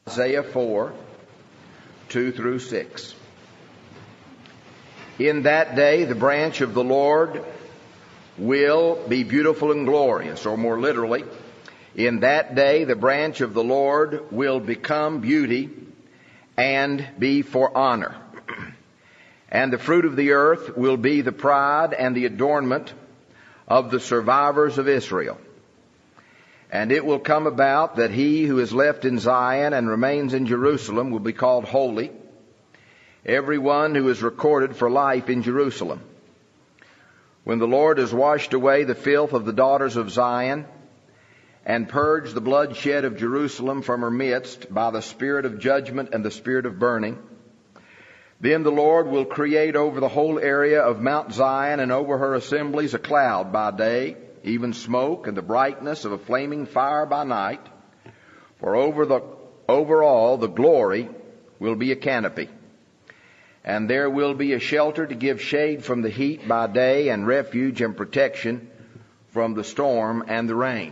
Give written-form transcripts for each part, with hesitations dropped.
Isaiah 4, 2 through 6. In that day the branch of the Lord will be beautiful and glorious, or more literally, in that day the branch of the Lord will become beauty and be for honor. And the fruit of the earth will be the pride and the adornment of the survivors of Israel. And it will come about that he who is left in Zion and remains in Jerusalem will be called holy, everyone who is recorded for life in Jerusalem. When the Lord has washed away the filth of the daughters of Zion and purged the bloodshed of Jerusalem from her midst by the spirit of judgment and the spirit of burning, then the Lord will create over the whole area of Mount Zion and over her assemblies a cloud by day, even smoke and the brightness of a flaming fire by night. For over all the glory will be a canopy. And there will be a shelter to give shade from the heat by day and refuge and protection from the storm and the rain.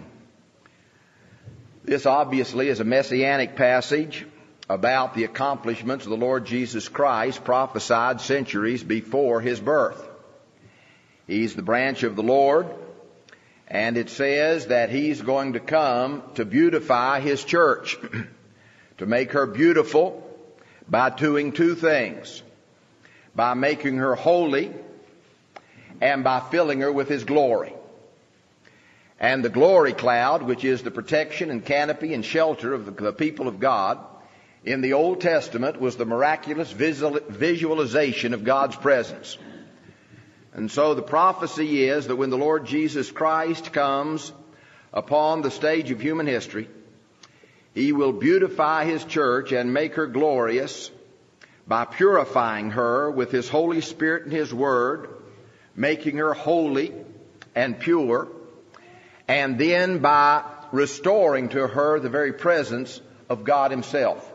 This obviously is a messianic passage about the accomplishments of the Lord Jesus Christ prophesied centuries before his birth. He's the branch of the Lord, and it says that he's going to come to beautify his church, to make her beautiful by doing two things: by making her holy and by filling her with his glory. And the glory cloud, which is the protection and canopy and shelter of the people of God, in the Old Testament was the miraculous visualization of God's presence. And so the prophecy is that when the Lord Jesus Christ comes upon the stage of human history, he will beautify his church and make her glorious by purifying her with his Holy Spirit and his Word, making her holy and pure, and then by restoring to her the very presence of God himself.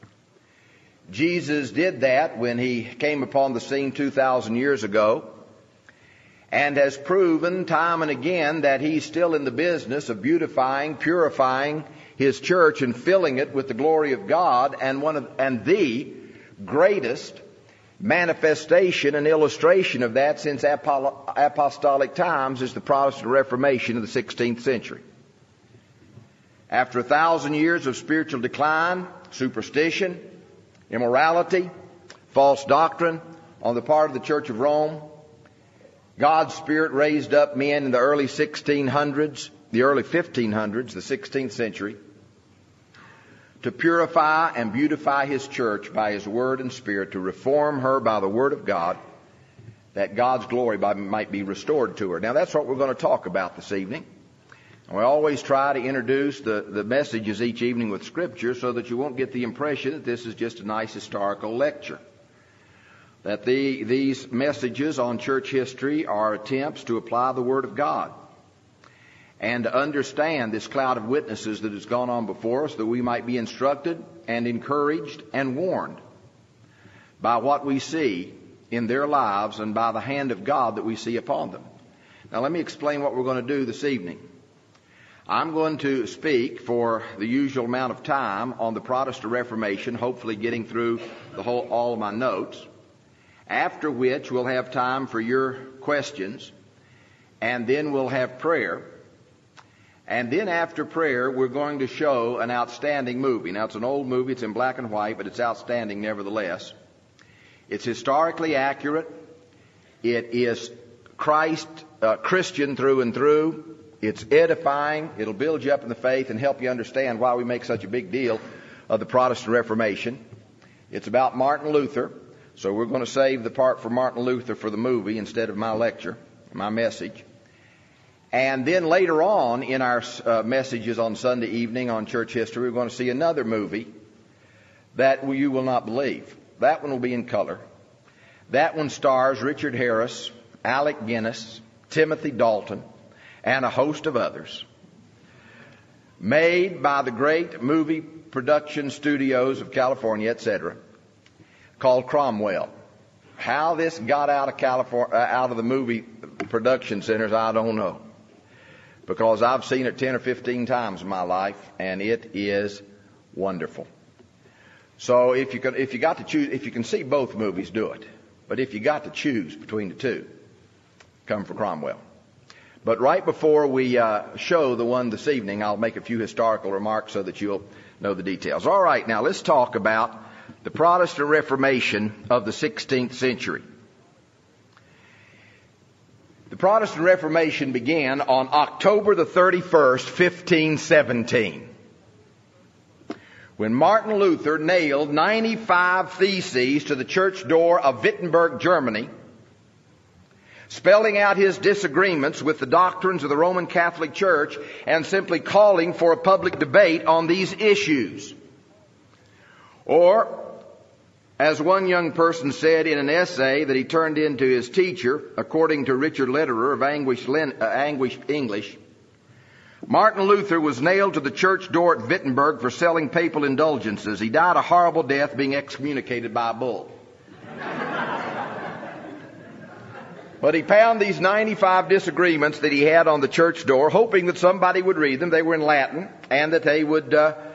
Jesus did that when he came upon the scene 2,000 years ago, and has proven time and again that he's still in the business of beautifying, purifying his church and filling it with the glory of God. And the greatest manifestation and illustration of that since apostolic times is the Protestant Reformation of the 16th century. After 1,000 years of spiritual decline, superstition, immorality, false doctrine on the part of the Church of Rome, God's Spirit raised up men in the early 1600s, the early 1500s, the 16th century, to purify and beautify his church by his Word and Spirit, to reform her by the Word of God, that God's glory might be restored to her. Now that's what we're going to talk about this evening. We always try to introduce the messages each evening with Scripture so that you won't get the impression that this is just a nice historical lecture. That these messages on church history are attempts to apply the Word of God and to understand this cloud of witnesses that has gone on before us, that we might be instructed and encouraged and warned by what we see in their lives and by the hand of God that we see upon them. Now let me explain what we're going to do this evening. I'm going to speak for the usual amount of time on the Protestant Reformation, hopefully getting through all of my notes, after which we'll have time for your questions, and then we'll have prayer. And then after prayer, we're going to show an outstanding movie. Now, it's an old movie. It's in black and white, but it's outstanding nevertheless. It's historically accurate. It is Christian through and through. It's edifying. It'll build you up in the faith and help you understand why we make such a big deal of the Protestant Reformation. It's about Martin Luther. So we're going to save the part for Martin Luther for the movie instead of my lecture, my message. And then later on in our messages on Sunday evening on church history, we're going to see another movie that you will not believe. That one will be in color. That one stars Richard Harris, Alec Guinness, Timothy Dalton, and a host of others. Made by the great movie production studios of California, etc., called Cromwell. How this got out of California, out of the movie production centers, I don't know. Because I've seen it 10 or 15 times in my life, and it is wonderful. So if you got to choose, if you can see both movies, do it. But if you got to choose between the two, come for Cromwell. But right before we show the one this evening, I'll make a few historical remarks so that you'll know the details. All right, now let's talk about the Protestant Reformation of the 16th century. The Protestant Reformation began on October the 31st, 1517. When Martin Luther nailed 95 theses to the church door of Wittenberg, Germany, spelling out his disagreements with the doctrines of the Roman Catholic Church and simply calling for a public debate on these issues. Or, as one young person said in an essay that he turned in to his teacher, according to Richard Lederer of Anguished English, Martin Luther was nailed to the church door at Wittenberg for selling papal indulgences. He died a horrible death, being excommunicated by a bull. But he found these 95 disagreements that he had on the church door, hoping that somebody would read them. They were in Latin, and that they would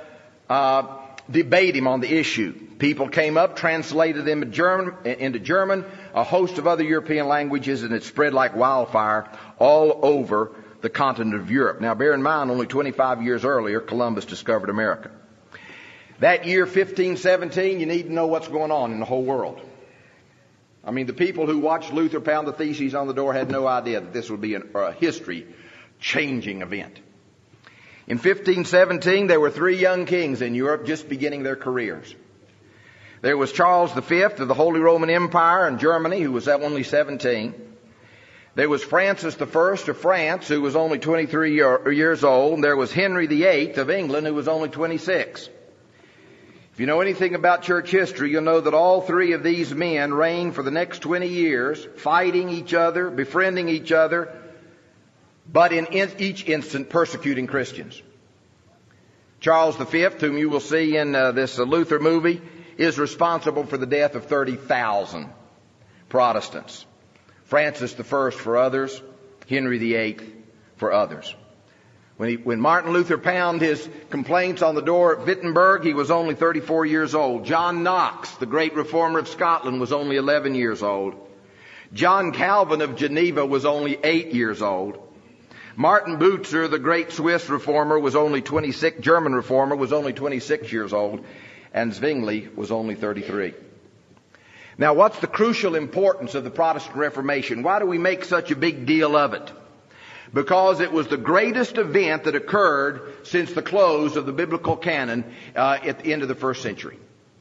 debate him on the issue. People came up, translated them into German, a host of other European languages, and it spread like wildfire all over the continent of Europe. Now, bear in mind, only 25 years earlier, Columbus discovered America. That year, 1517, you need to know what's going on in the whole world. I mean, the people who watched Luther pound the theses on the door had no idea that this would be a history-changing event. In 1517, there were 3 young kings in Europe just beginning their careers. There was Charles V of the Holy Roman Empire in Germany, who was only 17. There was Francis I of France, who was only 23 years old. And there was Henry VIII of England, who was only 26. If you know anything about church history, you'll know that all 3 of these men reigned for the next 20 years, fighting each other, befriending each other, but in each instant persecuting Christians. Charles V, whom you will see in this Luther movie, is responsible for the death of 30,000 Protestants. Francis I for others, Henry VIII for others. When Martin Luther pounded his complaints on the door at Wittenberg, he was only 34 years old. John Knox, the great reformer of Scotland, was only 11 years old. John Calvin of Geneva was only 8 years old. Martin Bucer, the great Swiss reformer, was only 26. German reformer was only 26 years old, and Zwingli was only 33. Now, what's the crucial importance of the Protestant Reformation? Why do we make such a big deal of it? Because it was the greatest event that occurred since the close of the biblical canon at the end of the first century.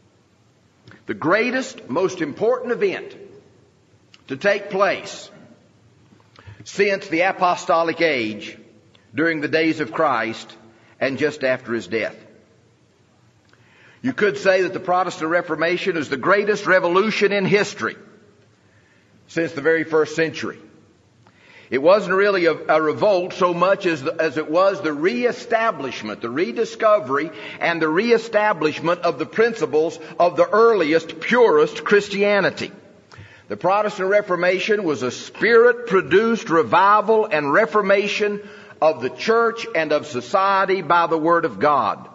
The greatest, most important event to take place since the apostolic age during the days of Christ and just after his death. You could say that the Protestant Reformation is the greatest revolution in history since the very first century. It wasn't really a revolt so much as it was the reestablishment, the rediscovery, and the reestablishment of the principles of the earliest, purest Christianity. The Protestant Reformation was a Spirit-produced revival and reformation of the church and of society by the Word of God.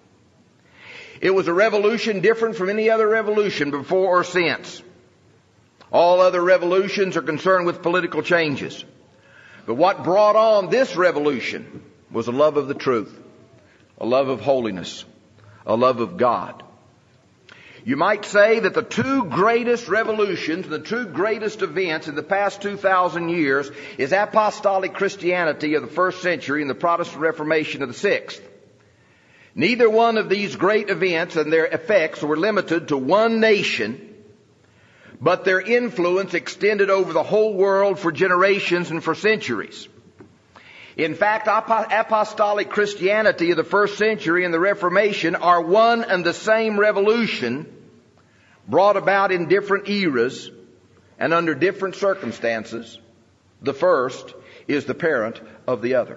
It was a revolution different from any other revolution before or since. All other revolutions are concerned with political changes. But what brought on this revolution was a love of the truth, a love of holiness, a love of God. You might say that the 2 greatest revolutions, the 2 greatest events in the past 2,000 years is apostolic Christianity of the first century and the Protestant Reformation of the 6th. Neither one of these great events and their effects were limited to one nation, but their influence extended over the whole world for generations and for centuries. In fact, apostolic Christianity of the first century and the Reformation are one and the same revolution brought about in different eras and under different circumstances. The first is the parent of the other.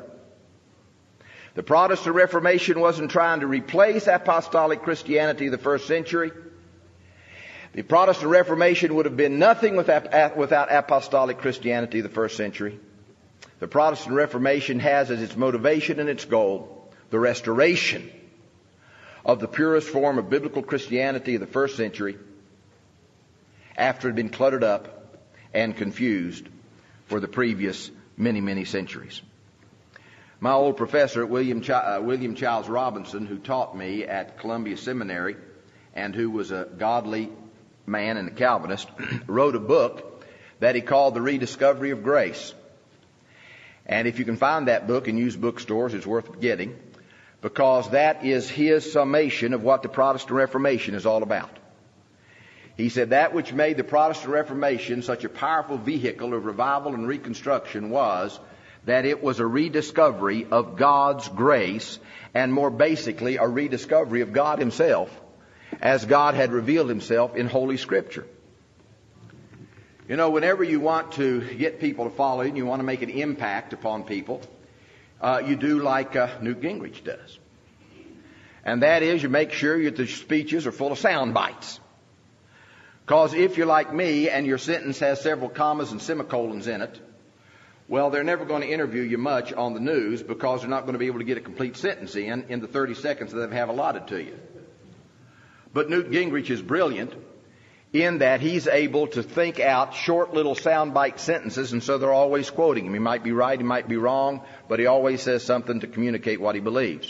The Protestant Reformation wasn't trying to replace apostolic Christianity of the first century. The Protestant Reformation would have been nothing without apostolic Christianity of the first century. The Protestant Reformation has as its motivation and its goal the restoration of the purest form of biblical Christianity of the first century after it had been cluttered up and confused for the previous many, many centuries. My old professor, William Childs Robinson, who taught me at Columbia Seminary and who was a godly man and a Calvinist, wrote a book that he called The Rediscovery of Grace. And if you can find that book in used bookstores, it's worth getting, because that is his summation of what the Protestant Reformation is all about. He said that which made the Protestant Reformation such a powerful vehicle of revival and reconstruction was that it was a rediscovery of God's grace, and more basically a rediscovery of God Himself as God had revealed Himself in Holy Scripture. You know, whenever you want to get people to follow you and you want to make an impact upon people, you do like Newt Gingrich does. And that is, you make sure that the speeches are full of sound bites. Because if you're like me and your sentence has several commas and semicolons in it, well, they're never going to interview you much on the news, because they're not going to be able to get a complete sentence in the 30 seconds that they have allotted to you. But Newt Gingrich is brilliant in that he's able to think out short little soundbite sentences, and so they're always quoting him. He might be right, he might be wrong, but he always says something to communicate what he believes.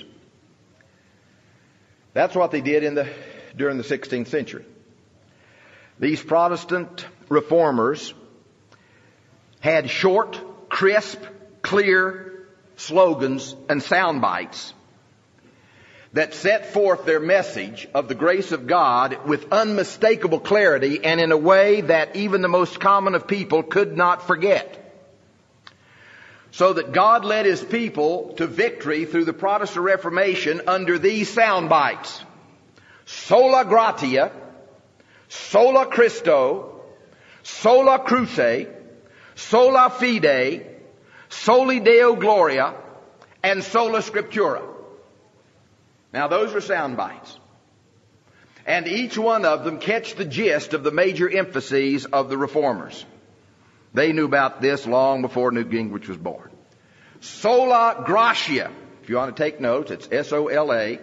That's what they did during the 16th century. These Protestant reformers had short, crisp, clear slogans and sound bites that set forth their message of the grace of God with unmistakable clarity and in a way that even the most common of people could not forget. So that God led His people to victory through the Protestant Reformation under these sound bites: sola gratia, sola Christo, sola cruce, sola fide, soli Deo gloria, and sola scriptura. Now those are sound bites. And each one of them catch the gist of the major emphases of the reformers. They knew about this long before Newt Gingrich was born. Sola gratia. If you want to take notes, it's S-O-L-A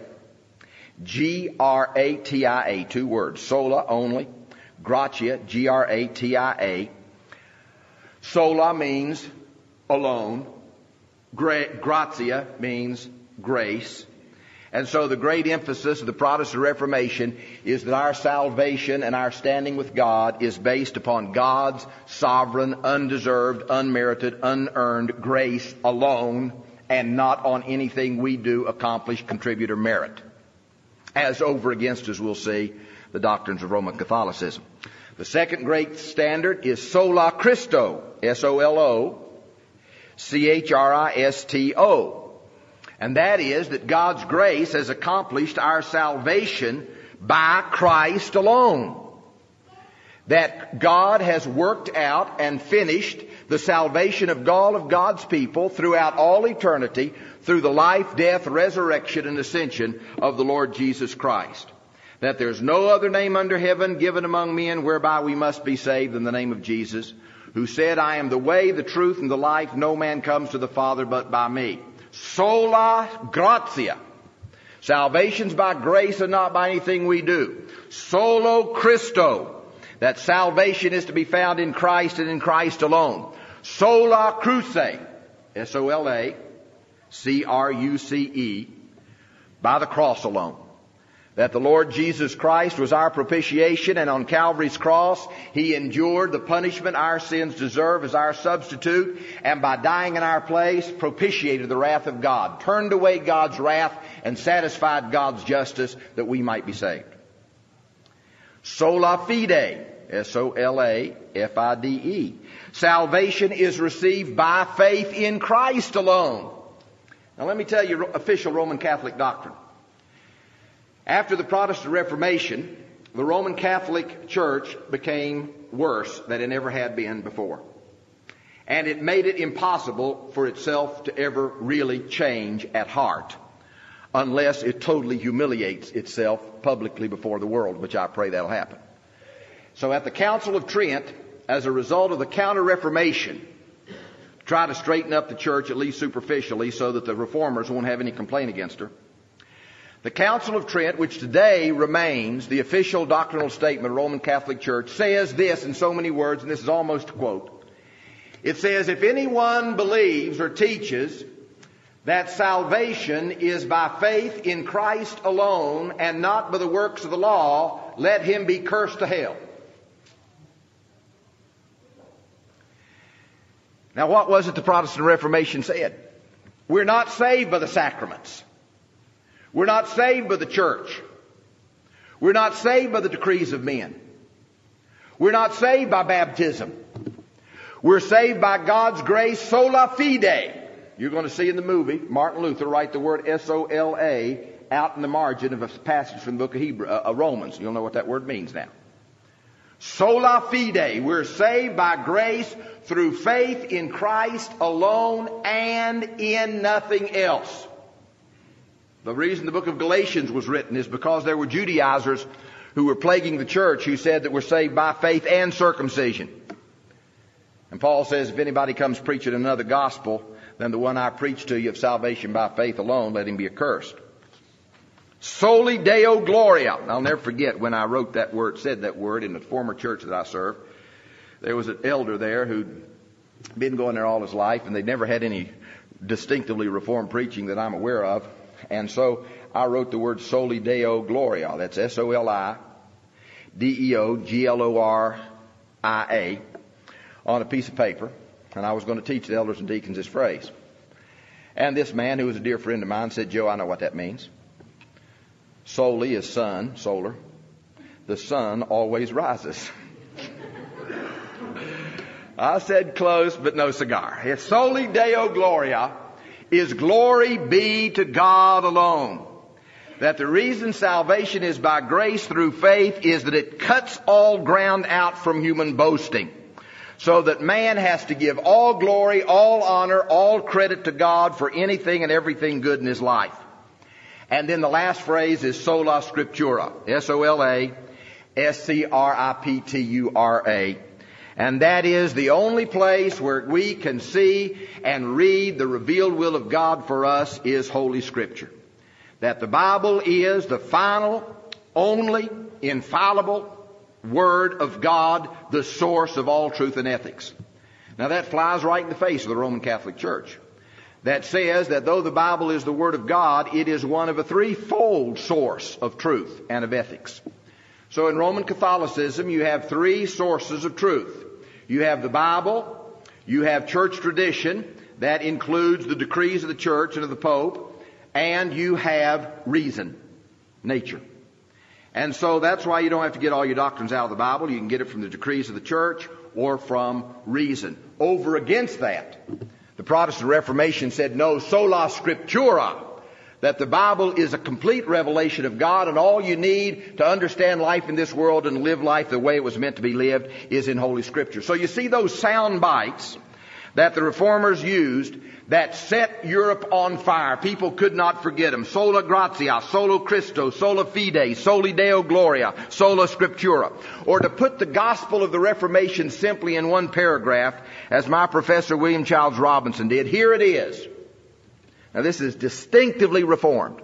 G-R-A-T-I-A. 2 words. Sola only. Gratia, G-R-A-T-I-A. Sola means alone. Gratia means grace. And so the great emphasis of the Protestant Reformation is that our salvation and our standing with God is based upon God's sovereign, undeserved, unmerited, unearned grace alone, and not on anything we do, accomplish, contribute, or merit. As over against, as we'll see, the doctrines of Roman Catholicism. The second great standard is sola Christo, S-O-L-O-C-H-R-I-S-T-O. And that is that God's grace has accomplished our salvation by Christ alone. That God has worked out and finished the salvation of all of God's people throughout all eternity through the life, death, resurrection, and ascension of the Lord Jesus Christ. That there's no other name under heaven given among men whereby we must be saved than the name of Jesus, who said, I am the way, the truth, and the life. No man comes to the Father but by me. Sola gratia. Salvation's by grace and not by anything we do. Solo Christo. That salvation is to be found in Christ and in Christ alone. Sola cruce. S-O-L-A-C-R-U-C-E. By the cross alone. That the Lord Jesus Christ was our propitiation, and on Calvary's cross He endured the punishment our sins deserve as our substitute, and by dying in our place propitiated the wrath of God, turned away God's wrath and satisfied God's justice that we might be saved. Sola fide, S-O-L-A-F-I-D-E. Salvation is received by faith in Christ alone. Now let me tell you official Roman Catholic doctrine. After the Protestant Reformation, the Roman Catholic Church became worse than it ever had been before. And it made it impossible for itself to ever really change at heart, unless it totally humiliates itself publicly before the world, which I pray that'll happen. So at the Council of Trent, as a result of the Counter-Reformation, try to straighten up the church, at least superficially, so that the reformers won't have any complaint against her, The Council of Trent, which today remains the official doctrinal statement of the Roman Catholic Church, says this in so many words, and this is almost a quote. It says, if anyone believes or teaches that salvation is by faith in Christ alone and not by the works of the law, let him be cursed to hell. Now, what was it the Protestant Reformation said? We're not saved by the sacraments. We're not saved by the church. We're not saved by the decrees of men. We're not saved by baptism. We're saved by God's grace sola fide. You're going to see in the movie Martin Luther write the word S-O-L-A out in the margin of a passage from the book of Romans. You'll know what that word means now. Sola fide. We're saved by grace through faith in Christ alone and in nothing else. The reason the book of Galatians was written is because there were Judaizers who were plaguing the church who said that we're saved by faith and circumcision. And Paul says, if anybody comes preaching another gospel than the one I preach to you of salvation by faith alone, let him be accursed. Soli Deo Gloria. I'll never forget when I wrote that word, said that word in the former church that I served. There was an elder there who'd been going there all his life, and they'd never had any distinctively Reformed preaching that I'm aware of. And so I wrote the word Soli Deo Gloria. That's S-O-L-I-D-E-O-G-L-O-R-I-A on a piece of paper. And I was going to teach the elders and deacons this phrase. And this man, who was a dear friend of mine, said, Joe, I know what that means. Soli is sun, solar. The sun always rises. I said close, but no cigar. It's Soli Deo Gloria is glory be to God alone. That the reason salvation is by grace through faith is that it cuts all ground out from human boasting. So that man has to give all glory, all honor, all credit to God for anything and everything good in his life. And then the last phrase is sola scriptura. S-O-L-A-S-C-R-I-P-T-U-R-A. And that is the only place where we can see and read the revealed will of God for us is Holy Scripture. That the Bible is the final, only, infallible Word of God, the source of all truth and ethics. Now that flies right in the face of the Roman Catholic Church. That says that though the Bible is the Word of God, it is one of a threefold source of truth and of ethics. So in Roman Catholicism, you have three sources of truth. You have the Bible, you have church tradition, that includes the decrees of the church and of the Pope, and you have reason, nature. And so that's why you don't have to get all your doctrines out of the Bible. You can get it from the decrees of the church or from reason. Over against that, the Protestant Reformation said, no, sola scriptura, that the Bible is a complete revelation of God, and all you need to understand life in this world and live life the way it was meant to be lived is in Holy Scripture. So you see those sound bites that the Reformers used that set Europe on fire. People could not forget them. Sola gratia, solo Christo, sola fide, soli Deo gloria, sola scriptura. Or to put the gospel of the Reformation simply in one paragraph, as my professor William Childs Robinson did, here it is. Now this is distinctively Reformed.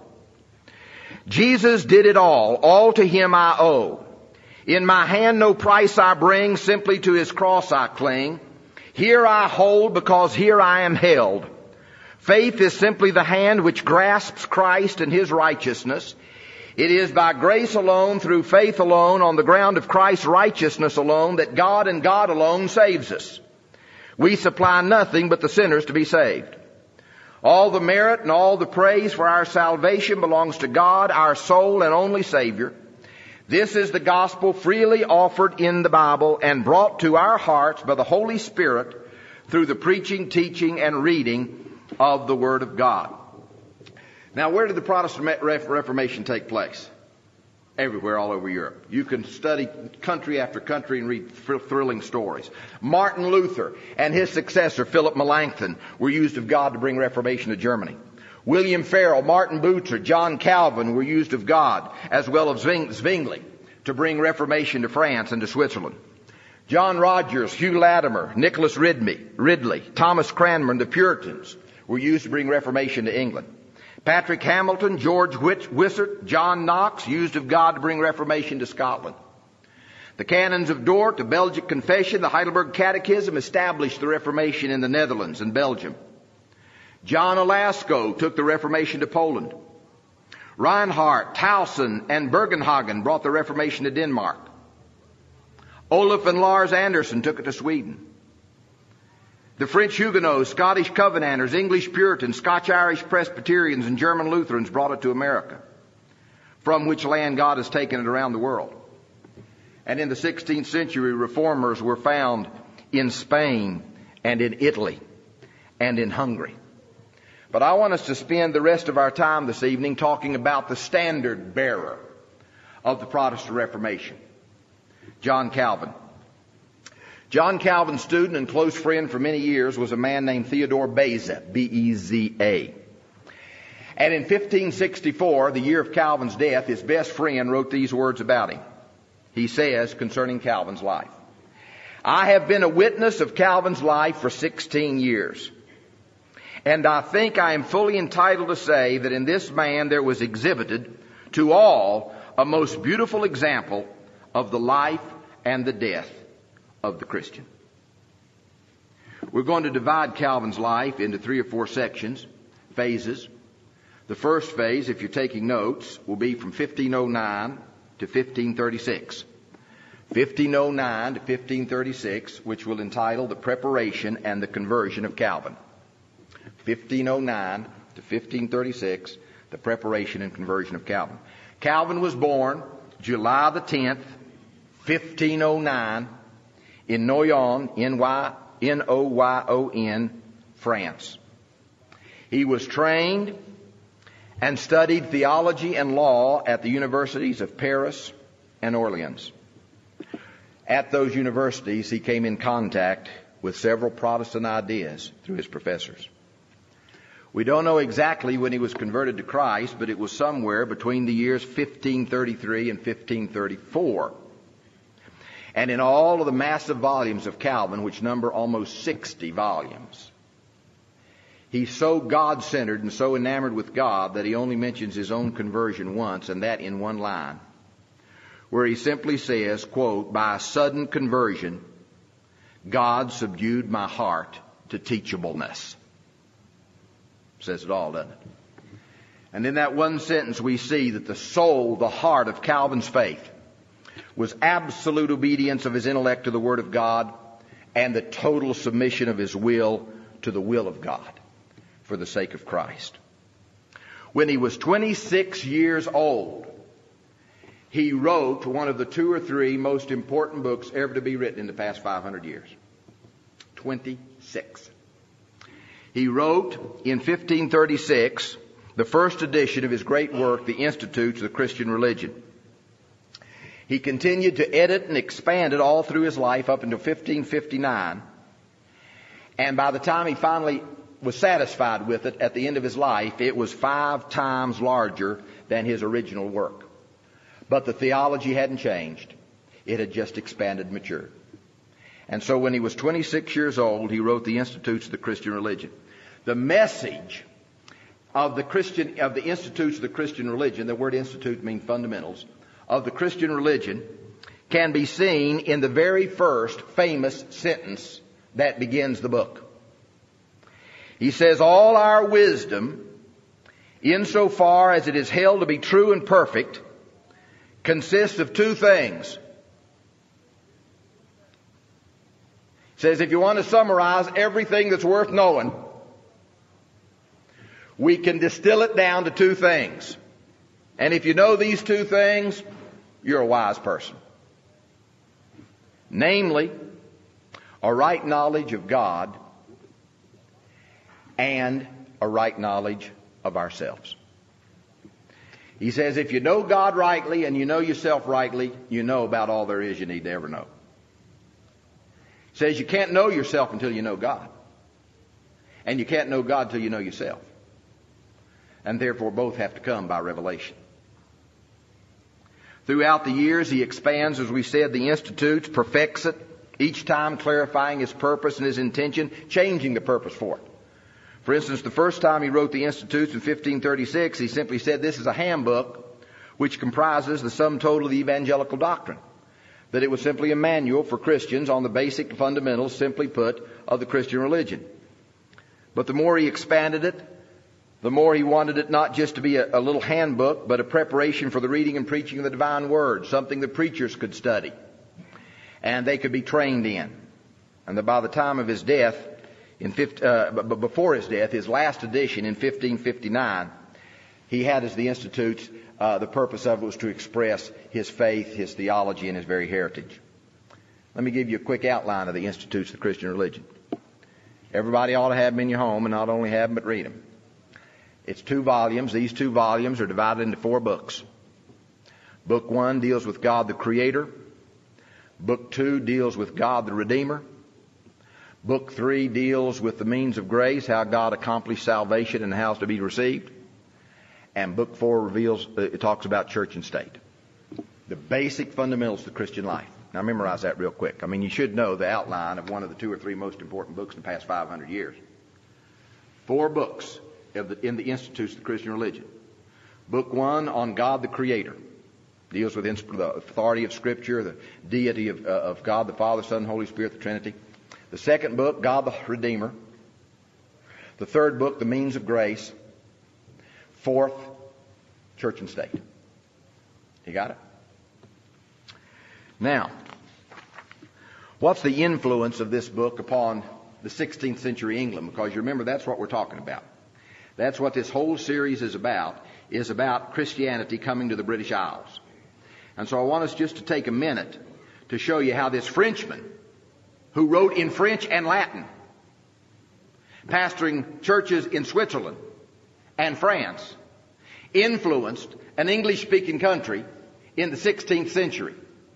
Jesus did it all to him I owe. In my hand no price I bring, simply to his cross I cling. Here I hold because here I am held. Faith is simply the hand which grasps Christ and his righteousness. It is by grace alone, through faith alone, on the ground of Christ's righteousness alone, that God and God alone saves us. We supply nothing but the sinners to be saved. All the merit and all the praise for our salvation belongs to God, our sole and only Savior. This is the gospel freely offered in the Bible and brought to our hearts by the Holy Spirit through the preaching, teaching, and reading of the Word of God. Now, where did the Protestant Reformation take place? Everywhere, all over Europe. You can study country after country and read thrilling stories. Martin Luther and his successor, Philip Melanchthon, were used of God to bring Reformation to Germany. William Farel, Martin Bucer, John Calvin were used of God, as well as Zwingli, to bring Reformation to France and to Switzerland. John Rogers, Hugh Latimer, Nicholas Ridley, Thomas Cranmer, and the Puritans were used to bring Reformation to England. Patrick Hamilton, George Wishart, John Knox used of God to bring Reformation to Scotland. The Canons of Dort, the Belgic Confession, the Heidelberg Catechism established the Reformation in the Netherlands and Belgium. John Olasco took the Reformation to Poland. Reinhardt, Towson, and Bergenhagen brought the Reformation to Denmark. Olaf and Lars Anderson took it to Sweden. The French Huguenots, Scottish Covenanters, English Puritans, Scotch-Irish Presbyterians, and German Lutherans brought it to America, from which land God has taken it around the world. And in the 16th century, reformers were found in Spain and in Italy and in Hungary. But I want us to spend the rest of our time this evening talking about the standard bearer of the Protestant Reformation, John Calvin. John Calvin's student and close friend for many years was a man named Theodore Beza, B-E-Z-A. And in 1564, the year of Calvin's death, his best friend wrote these words about him. He says concerning Calvin's life, "I have been a witness of Calvin's life for 16 years. And I think I am fully entitled to say that in this man there was exhibited to all a most beautiful example of the life and the death of the Christian." We're going to divide Calvin's life into 3 or 4 sections, phases. The first phase, if you're taking notes, will be from 1509 to 1536. 1509 to 1536, which will entitle The Preparation and the Conversion of Calvin. 1509 to 1536, the preparation and conversion of Calvin. Calvin was born July the 10th, 1509, in Noyon, N-O-Y-O-N, France. He was trained and studied theology and law at the universities of Paris and Orleans. At those universities, he came in contact with several Protestant ideas through his professors. We don't know exactly when he was converted to Christ, but it was somewhere between the years 1533 and 1534. And in all of the massive volumes of Calvin, which number almost 60 volumes, he's so God-centered and so enamored with God that he only mentions his own conversion once, and that in one line, where he simply says, quote, "By a sudden conversion, God subdued my heart to teachableness." Says it all, doesn't it? And in that one sentence we see that the soul, the heart of Calvin's faith was absolute obedience of his intellect to the Word of God and the total submission of his will to the will of God for the sake of Christ. When he was 26 years old, he wrote one of the 2 or 3 most important books ever to be written in the past 500 years. 26. He wrote in 1536 the first edition of his great work, The Institutes of the Christian Religion. He continued to edit and expand it all through his life up until 1559. And by the time he finally was satisfied with it at the end of his life, it was 5 times larger than his original work. But the theology hadn't changed. It had just expanded and matured. And so when he was 26 years old, he wrote the Institutes of the Christian Religion. The message of the Institutes of the Christian Religion, the word institute means fundamentals, of the Christian religion can be seen in the very first famous sentence that begins the book. He says, "All our wisdom, insofar as it is held to be true and perfect, consists of 2 things." Says if you want to summarize everything that's worth knowing, we can distill it down to 2 things. And if you know these 2 things, you're a wise person. Namely, a right knowledge of God and a right knowledge of ourselves. He says if you know God rightly and you know yourself rightly, you know about all there is you need to ever know. Says you can't know yourself until you know God. And you can't know God till you know yourself. And therefore both have to come by revelation. Throughout the years he expands, as we said, the Institutes, perfects it, each time clarifying his purpose and his intention, changing the purpose for it. For instance, the first time he wrote the Institutes in 1536, he simply said this is a handbook which comprises the sum total of the evangelical doctrine. That it was simply a manual for Christians on the basic fundamentals, simply put, of the Christian religion. But the more he expanded it, the more he wanted it not just to be a little handbook, but a preparation for the reading and preaching of the divine word, something that preachers could study and they could be trained in. And that by the time of his death, before his death, his last edition in 1559, he had as the Institutes, the purpose of it was to express his faith, his theology, and his very heritage. Let me give you a quick outline of the Institutes of the Christian Religion. Everybody ought to have them in your home, and not only have them, but read them. It's 2 volumes. These 2 volumes are divided into 4 books. Book 1 deals with God the Creator. Book 2 deals with God the Redeemer. Book 3 deals with the means of grace, how God accomplished salvation and how it's to be received. And Book 4 it talks about church and state. The basic fundamentals of the Christian life. Now memorize that real quick. I mean, you should know the outline of one of the 2 or 3 most important books in the past 500 years. 4 books in the Institutes of the Christian Religion. Book 1 on God the Creator. Deals with the authority of Scripture, the deity of God the Father, Son, Holy Spirit, the Trinity. The second book, God the Redeemer. The third book, the means of grace. 4th, church and state. You got it? Now, what's the influence of this book upon the 16th century England? Because you remember, that's what we're talking about. That's what this whole series is about Christianity coming to the British Isles. And so I want us just to take a minute to show you how this Frenchman, who wrote in French and Latin, pastoring churches in Switzerland and France, influenced an English-speaking country in the 16th century.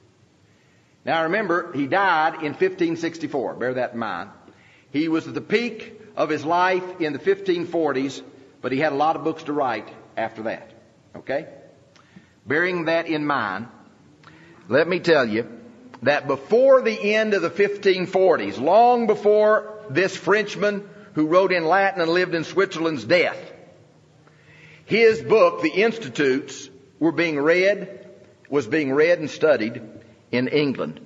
Now remember, he died in 1564. Bear that in mind. He was at the peak of his life in the 1540s, but he had a lot of books to write after that. Okay? Bearing that in mind, let me tell you that before the end of the 1540s, long before this Frenchman who wrote in Latin and lived in Switzerland's death, his book, The Institutes, was being read and studied in England.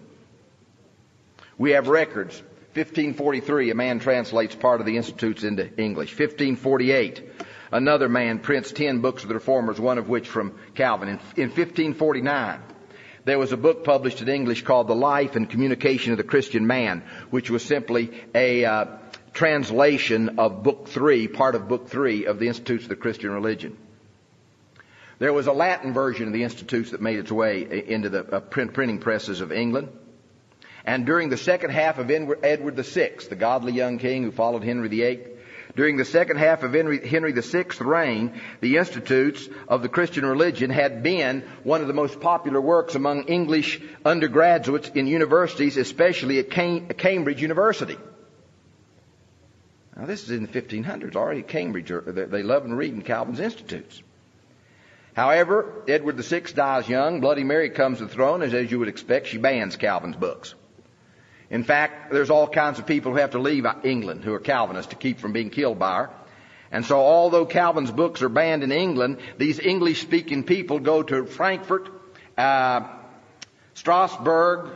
We have records. 1543, a man translates part of the Institutes into English. 1548, another man prints 10 books of the Reformers, one of which from Calvin. In 1549, there was a book published in English called The Life and Communication of the Christian Man, which was simply a translation of Book 3, part of Book 3 of the Institutes of the Christian Religion. There was a Latin version of the Institutes that made its way into the printing presses of England. And during the second half of Edward VI, the godly young king who followed Henry VIII, during the second half of Henry VI's reign, the Institutes of the Christian Religion had been one of the most popular works among English undergraduates in universities, especially at Cambridge University. Now this is in the 1500s. Already at Cambridge, they love and read in Calvin's Institutes. However, Edward VI dies young. Bloody Mary comes to the throne, as you would expect. She bans Calvin's books. In fact, there's all kinds of people who have to leave England who are Calvinists to keep from being killed by her. And so although Calvin's books are banned in England, these English-speaking people go to Frankfurt, Strasbourg,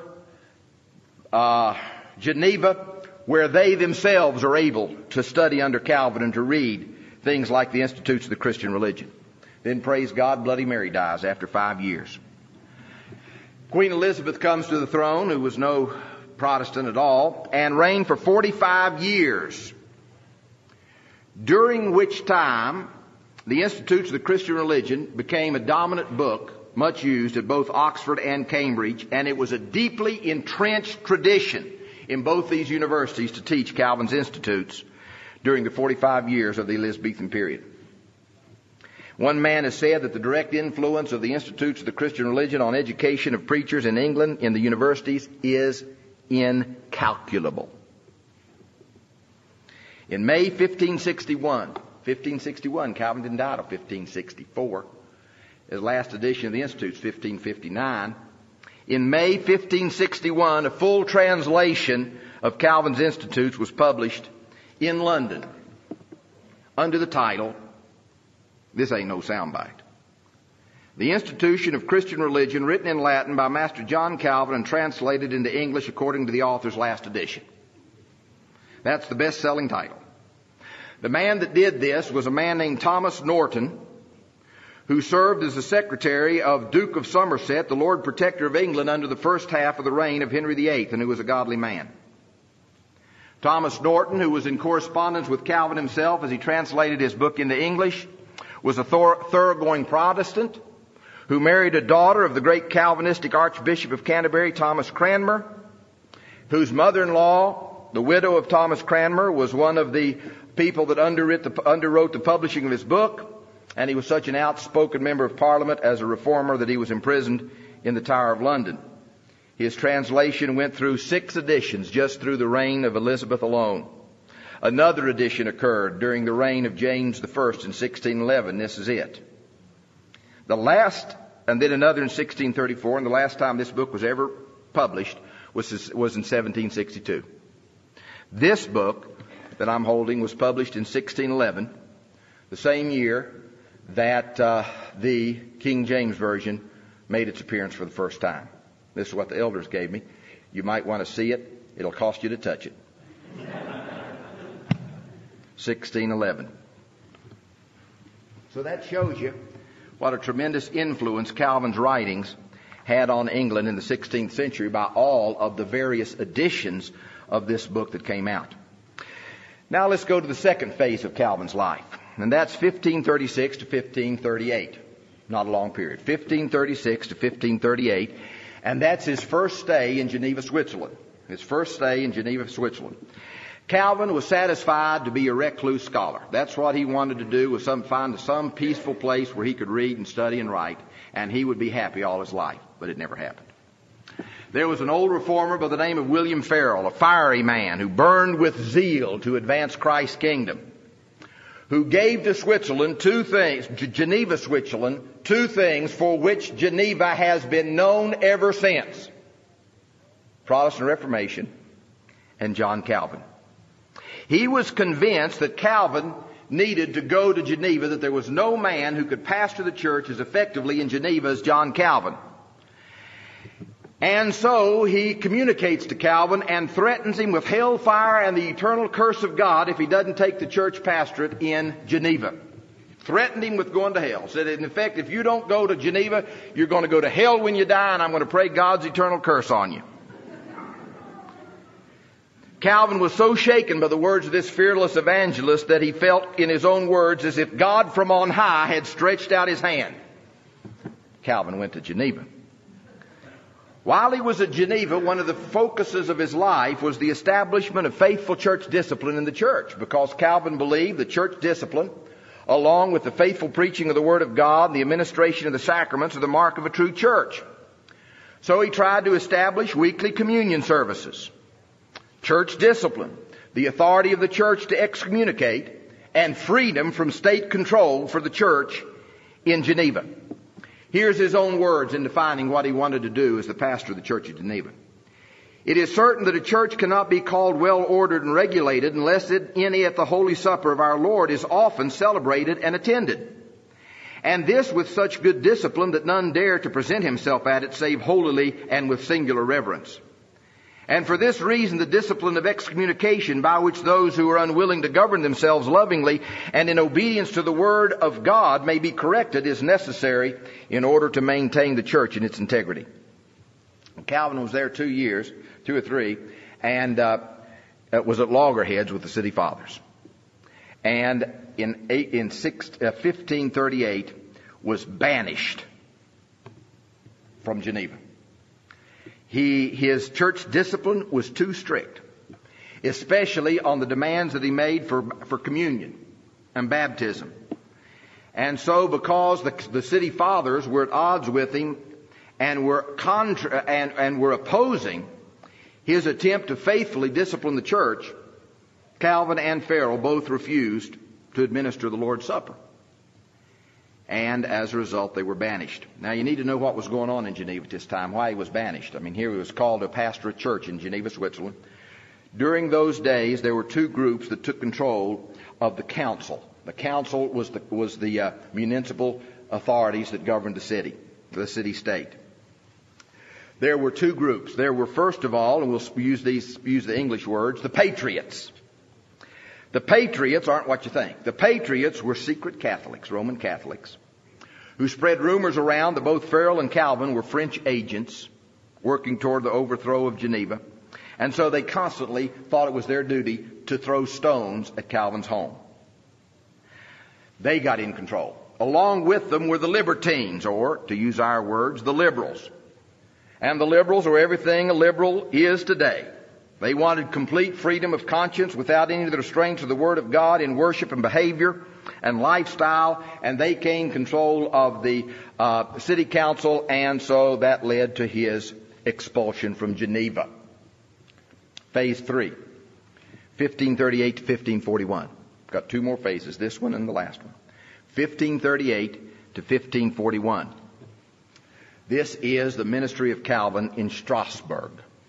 Geneva, where they themselves are able to study under Calvin and to read things like the Institutes of the Christian Religion. Then, praise God, Bloody Mary dies after 5 years. Queen Elizabeth comes to the throne, who was no Protestant at all, and reigned for 45 years, during which time the Institutes of the Christian Religion became a dominant book, much used at both Oxford and Cambridge, and it was a deeply entrenched tradition in both these universities to teach Calvin's Institutes during the 45 years of the Elizabethan period. One man has said that the direct influence of the Institutes of the Christian Religion on education of preachers in England in the universities is incalculable. In May 1561, Calvin didn't die until 1564. His last edition of the Institutes, 1559. In May 1561, a full translation of Calvin's Institutes was published in London. under the title, this ain't no soundbite, The Institution of Christian Religion, written in Latin by Master John Calvin and translated into English according to the author's last edition. That's the best-selling title. The man that did this was a man named Thomas Norton, who served as the secretary of Duke of Somerset, the Lord Protector of England, under the first half of the reign of Henry VIII, and who was a godly man. Thomas Norton, who was in correspondence with Calvin himself as he translated his book into English, was a thoroughgoing Protestant who married a daughter of the great Calvinistic Archbishop of Canterbury, Thomas Cranmer, whose mother-in-law, the widow of Thomas Cranmer, was one of the people that underwrote the publishing of his book, and he was such an outspoken member of Parliament as a reformer that he was imprisoned in the Tower of London. His translation went through 6 editions just through the reign of Elizabeth alone. Another edition occurred during the reign of James I in 1611. This is it. The last, and then another in 1634, and the last time this book was ever published was in 1762. This book that I'm holding was published in 1611, the same year that the King James Version made its appearance for the first time. This is what the elders gave me. You might want to see it. It'll cost you to touch it. 1611. So that shows you what a tremendous influence Calvin's writings had on England in the 16th century by all of the various editions of this book that came out. Now let's go to the second phase of Calvin's life, and that's 1536 to 1538. Not a long period. 1536 to 1538, and that's his first stay in Geneva, Switzerland. His first stay in Geneva, Switzerland. Calvin was satisfied to be a recluse scholar. That's what he wanted to do, was find some peaceful place where he could read and study and write, and he would be happy all his life. But it never happened. There was an old reformer by the name of William Farel, a fiery man who burned with zeal to advance Christ's kingdom, who gave to Switzerland 2 things, to Geneva, Switzerland, 2 things for which Geneva has been known ever since: Protestant Reformation and John Calvin. He was convinced that Calvin needed to go to Geneva, that there was no man who could pastor the church as effectively in Geneva as John Calvin. And so he communicates to Calvin and threatens him with hellfire and the eternal curse of God if he doesn't take the church pastorate in Geneva. Threatened him with going to hell. Said, in effect, if you don't go to Geneva, you're going to go to hell when you die, and I'm going to pray God's eternal curse on you. Calvin was so shaken by the words of this fearless evangelist that he felt, in his own words, as if God from on high had stretched out his hand. Calvin went to Geneva. While he was at Geneva, one of the focuses of his life was the establishment of faithful church discipline in the church, because Calvin believed that church discipline, along with the faithful preaching of the Word of God and the administration of the sacraments, are the mark of a true church. So he tried to establish weekly communion services, church discipline, the authority of the church to excommunicate, and freedom from state control for the church in Geneva. Here's his own words in defining what he wanted to do as the pastor of the church of Geneva. It is certain that a church cannot be called well-ordered and regulated unless in it the Holy Supper of our Lord is often celebrated and attended. And this with such good discipline that none dare to present himself at it save holily and with singular reverence. And for this reason, the discipline of excommunication, by which those who are unwilling to govern themselves lovingly and in obedience to the Word of God may be corrected, is necessary in order to maintain the church in its integrity. Calvin was there 2 years, 2 or 3, and was at loggerheads with the city fathers. And in 1538 was banished from Geneva. His church discipline was too strict, especially on the demands that he made for communion and baptism. And so, because the city fathers were at odds with him and were opposing his attempt to faithfully discipline the church, Calvin and Farel both refused to administer the Lord's Supper. And as a result, they were banished. Now, you need to know what was going on in Geneva at this time, why he was banished. I mean, here he was called to pastor a church in Geneva, Switzerland. During those days, there were 2 groups that took control of the council. The council was the municipal authorities that governed the city-state. There were two groups. There were, first of all, and we'll use the English words, the patriots. The patriots aren't what you think. The patriots were secret Catholics, Roman Catholics, who spread rumors around that both Farel and Calvin were French agents working toward the overthrow of Geneva. And so they constantly thought it was their duty to throw stones at Calvin's home. They got in control. Along with them were the libertines, or, to use our words, the liberals. And the liberals are everything a liberal is today. They wanted complete freedom of conscience without any of the restraints of the Word of God in worship and behavior and lifestyle, and they gained control of the city council, and so that led to his expulsion from Geneva. Phase 3, 1538 to 1541. Got two more phases, this one and the last one. 1538 to 1541. This is the ministry of Calvin in Strasbourg.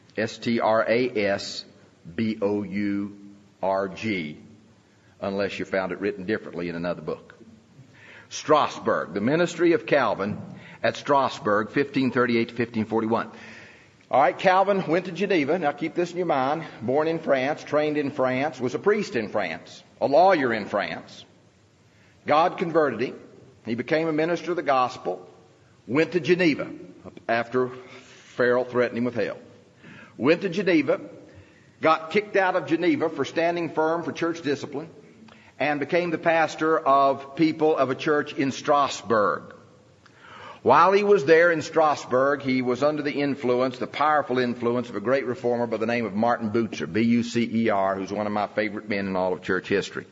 Strasbourg, unless you found it written differently in another book. Strasbourg, the ministry of Calvin at Strasbourg, 1538 to 1541. All right, Calvin went to Geneva. Now keep this in your mind. Born in France, trained in France, was a priest in France, a lawyer in France. God converted him. He became a minister of the gospel. Went to Geneva after Farel threatened him with hell. Went to Geneva, got kicked out of Geneva for standing firm for church discipline, and became the pastor of people of a church in Strasbourg. While he was there in Strasbourg, he was under the powerful influence of a great reformer by the name of Martin Bucer, B-U-C-E-R, who's one of my favorite men in all of church history.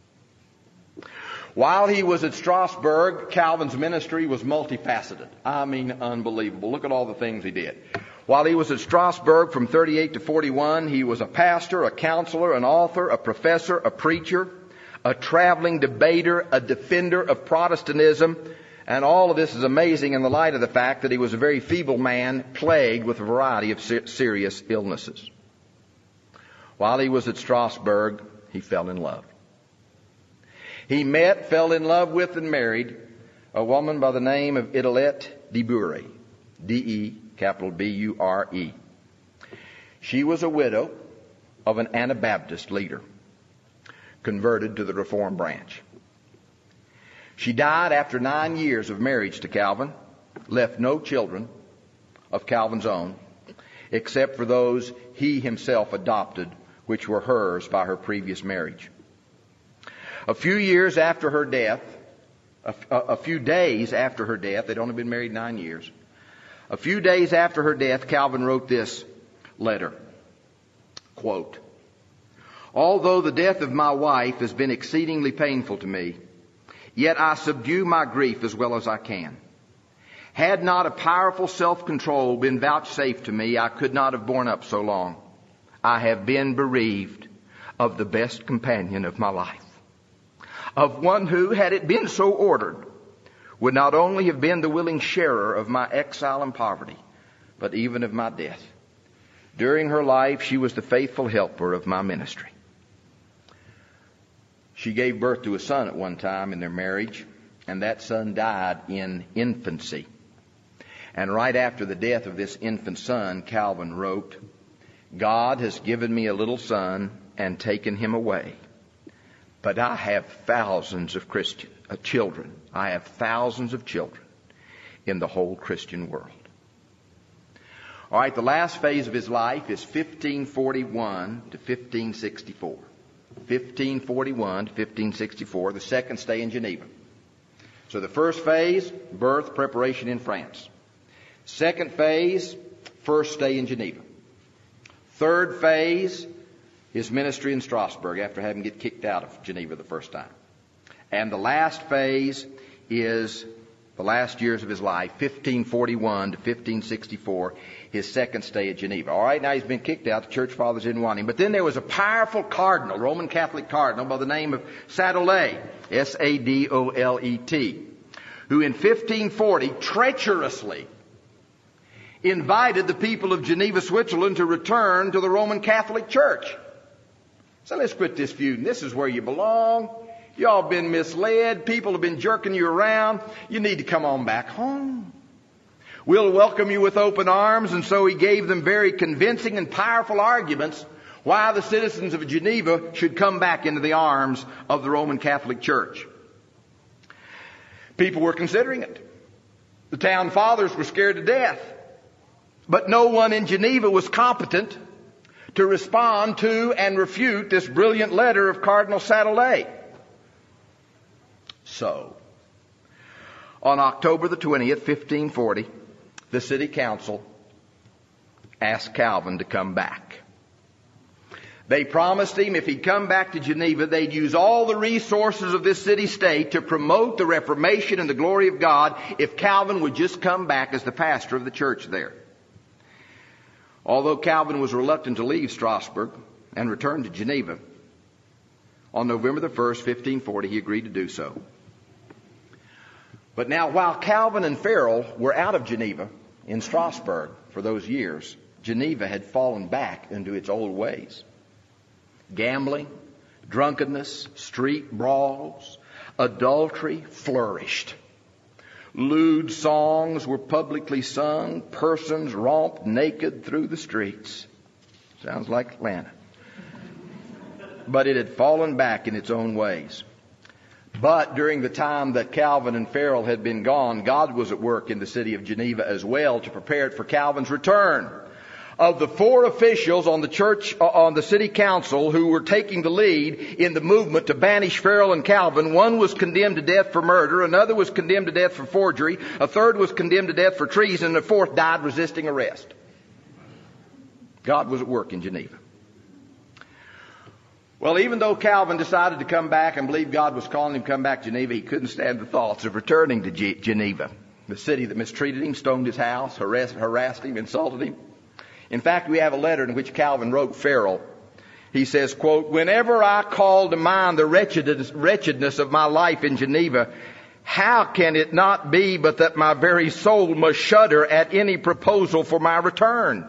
While he was at Strasbourg, Calvin's ministry was multifaceted. I mean, unbelievable. Look at all the things he did. While he was at Strasbourg from 38 to 41, he was a pastor, a counselor, an author, a professor, a preacher, a traveling debater, a defender of Protestantism. And all of this is amazing in the light of the fact that he was a very feeble man plagued with a variety of serious illnesses. While he was at Strasbourg, he fell in love. He met, fell in love with, and married a woman by the name of Idelette de Bury, D-E, capital B-U-R-E. She was a widow of an Anabaptist leader, converted to the Reformed branch. She died after 9 years of marriage to Calvin, left no children of Calvin's own, except for those he himself adopted, which were hers by her previous marriage. A few years after her death, a few days after her death, they'd only been married 9 years. A few days after her death, Calvin wrote this letter, quote, "Although the death of my wife has been exceedingly painful to me, yet I subdue my grief as well as I can. Had not a powerful self-control been vouchsafed to me, I could not have borne up so long. I have been bereaved of the best companion of my life, of one who, had it been so ordered, would not only have been the willing sharer of my exile and poverty, but even of my death. During her life, she was the faithful helper of my ministry." She gave birth to a son at one time in their marriage, and that son died in infancy. And right after the death of this infant son, Calvin wrote, "God has given me a little son and taken him away. But I have thousands of children. I have thousands of children in the whole Christian world." All right, the last phase of his life is 1541 to 1564. 1541 to 1564, the second stay in Geneva. So the first phase, birth, preparation in France. Second phase, first stay in Geneva. Third phase, his ministry in Strasbourg after having get kicked out of Geneva the first time. And the last phase is the last years of his life, 1541 to 1564, his second stay at Geneva. All right, now he's been kicked out. The church fathers didn't want him. But then there was a powerful cardinal, Roman Catholic cardinal by the name of Sadolet, S-A-D-O-L-E-T, who in 1540 treacherously invited the people of Geneva, Switzerland to return to the Roman Catholic Church. So let's quit this feud. This is where you belong. Y'all been misled. People have been jerking you around. You need to come on back home. We'll welcome you with open arms. And so he gave them very convincing and powerful arguments why the citizens of Geneva should come back into the arms of the Roman Catholic Church. People were considering it. The town fathers were scared to death. But no one in Geneva was competent to respond to and refute this brilliant letter of Cardinal Sadolet. So, on October the 20th, 1540, the city council asked Calvin to come back. They promised him if he'd come back to Geneva, they'd use all the resources of this city-state to promote the Reformation and the glory of God if Calvin would just come back as the pastor of the church there. Although Calvin was reluctant to leave Strasbourg and return to Geneva, on November the 1st, 1540, he agreed to do so. But now, while Calvin and Farel were out of Geneva in Strasbourg for those years, Geneva had fallen back into its old ways. Gambling, drunkenness, street brawls, adultery flourished. Lewd songs were publicly sung. Persons romped naked through the streets. Sounds like Atlanta. But it had fallen back in its own ways. But during the time that Calvin and Farel had been gone, God was at work in the city of Geneva as well to prepare it for Calvin's return. Of the 4 officials on the city council who were taking the lead in the movement to banish Farel and Calvin, one was condemned to death for murder, another was condemned to death for forgery, a third was condemned to death for treason, and a fourth died resisting arrest. God was at work in Geneva. Well, even though Calvin decided to come back and believed God was calling him to come back to Geneva, he couldn't stand the thoughts of returning to Geneva, the city that mistreated him, stoned his house, harassed him, insulted him. In fact, we have a letter in which Calvin wrote Farel. He says, quote, "Whenever I call to mind the wretchedness of my life in Geneva, how can it not be but that my very soul must shudder at any proposal for my return?"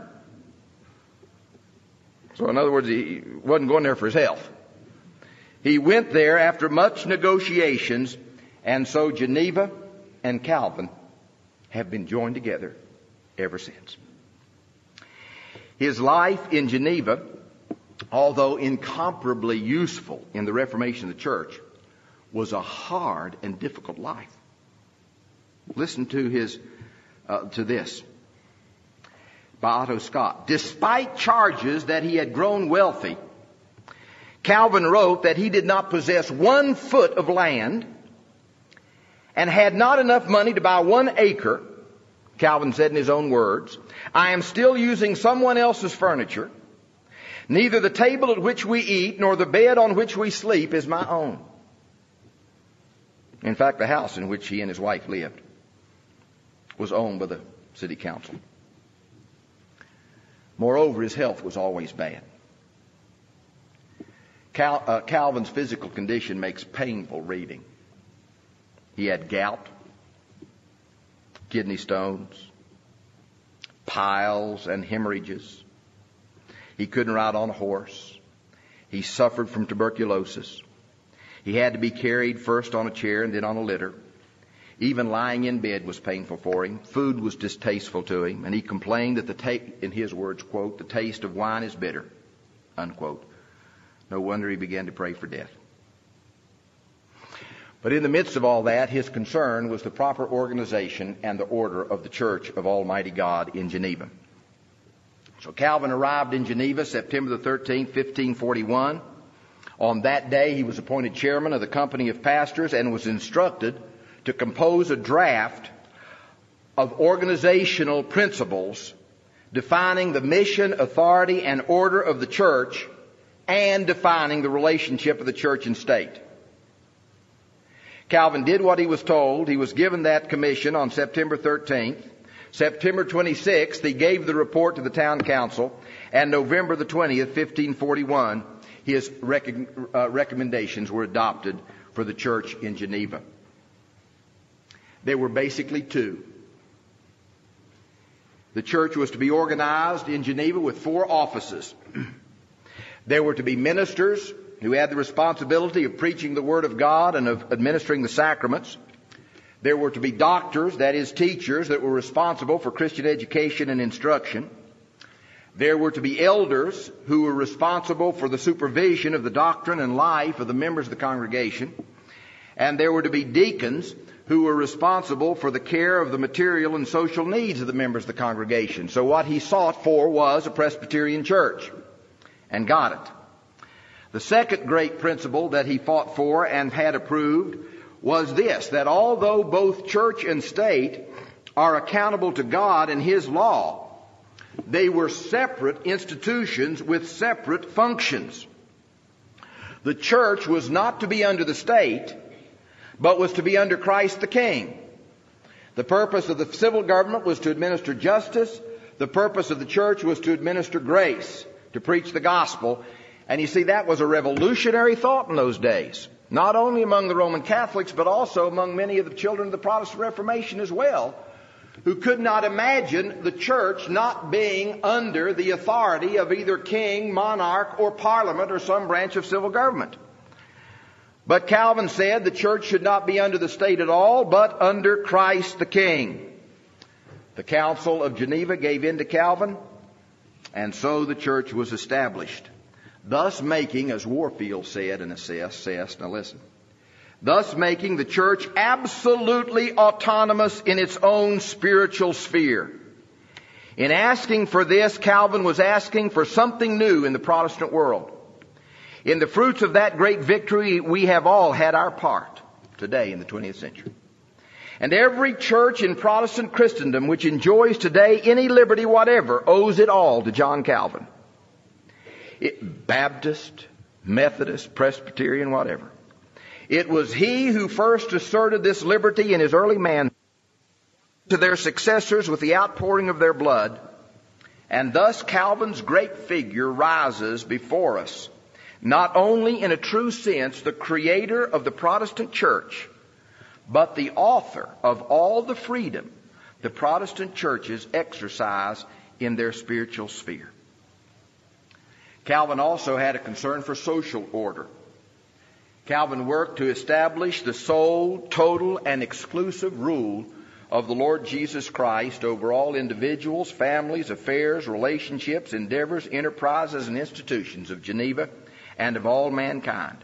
So in other words, he wasn't going there for his health. He went there after much negotiations, and so Geneva and Calvin have been joined together ever since. His life in Geneva, although incomparably useful in the Reformation of the church, was a hard and difficult life. Listen to this by Otto Scott. Despite charges that he had grown wealthy, Calvin wrote that he did not possess 1 foot of land and had not enough money to buy 1 acre. Calvin said in his own words, "I am still using someone else's furniture. Neither the table at which we eat nor the bed on which we sleep is my own." In fact, the house in which he and his wife lived was owned by the city council. Moreover, his health was always bad. Calvin's physical condition makes painful reading. He had gout, kidney stones, piles and hemorrhages. He couldn't ride on a horse. He suffered from tuberculosis. He had to be carried first on a chair and then on a litter. Even lying in bed was painful for him. Food was distasteful to him, and he complained that in his words, quote, "the taste of wine is bitter," unquote. No wonder he began to pray for death. But in the midst of all that, his concern was the proper organization and the order of the Church of Almighty God in Geneva. So Calvin arrived in Geneva September the 13th, 1541. On that day, he was appointed chairman of the company of pastors and was instructed to compose a draft of organizational principles defining the mission, authority, and order of the church and defining the relationship of the church and state. Calvin did what he was told. He was given that commission on September 13th. September 26th, he gave the report to the town council. And November the 20th, 1541, his recommendations were adopted for the church in Geneva. There were basically 2. The church was to be organized in Geneva with 4 offices. There were to be ministers who had the responsibility of preaching the Word of God and of administering the sacraments. There were to be doctors, that is, teachers, that were responsible for Christian education and instruction. There were to be elders who were responsible for the supervision of the doctrine and life of the members of the congregation. And there were to be deacons who were responsible for the care of the material and social needs of the members of the congregation. So what he sought for was a Presbyterian church, and got it. The second great principle that he fought for and had approved was this, that although both church and state are accountable to God and His law, they were separate institutions with separate functions. The church was not to be under the state, but was to be under Christ the King. The purpose of the civil government was to administer justice. The purpose of the church was to administer grace, to preach the gospel. And you see, that was a revolutionary thought in those days. Not only among the Roman Catholics, but also among many of the children of the Protestant Reformation as well, who could not imagine the church not being under the authority of either king, monarch, or parliament, or some branch of civil government. But Calvin said the church should not be under the state at all, but under Christ the King. The Council of Geneva gave in to Calvin, and so the church was established. Thus making, as Warfield said and assessed, now listen, thus making the church absolutely autonomous in its own spiritual sphere. In asking for this, Calvin was asking for something new in the Protestant world. In the fruits of that great victory, we have all had our part today in the 20th century. And every church in Protestant Christendom which enjoys today any liberty whatever owes it all to John Calvin. Baptist, Methodist, Presbyterian, whatever. It was he who first asserted this liberty in his early man to their successors with the outpouring of their blood. And thus Calvin's great figure rises before us, not only in a true sense the creator of the Protestant church, but the author of all the freedom the Protestant churches exercise in their spiritual sphere. Calvin also had a concern for social order. Calvin worked to establish the sole, total, and exclusive rule of the Lord Jesus Christ over all individuals, families, affairs, relationships, endeavors, enterprises, and institutions of Geneva and of all mankind.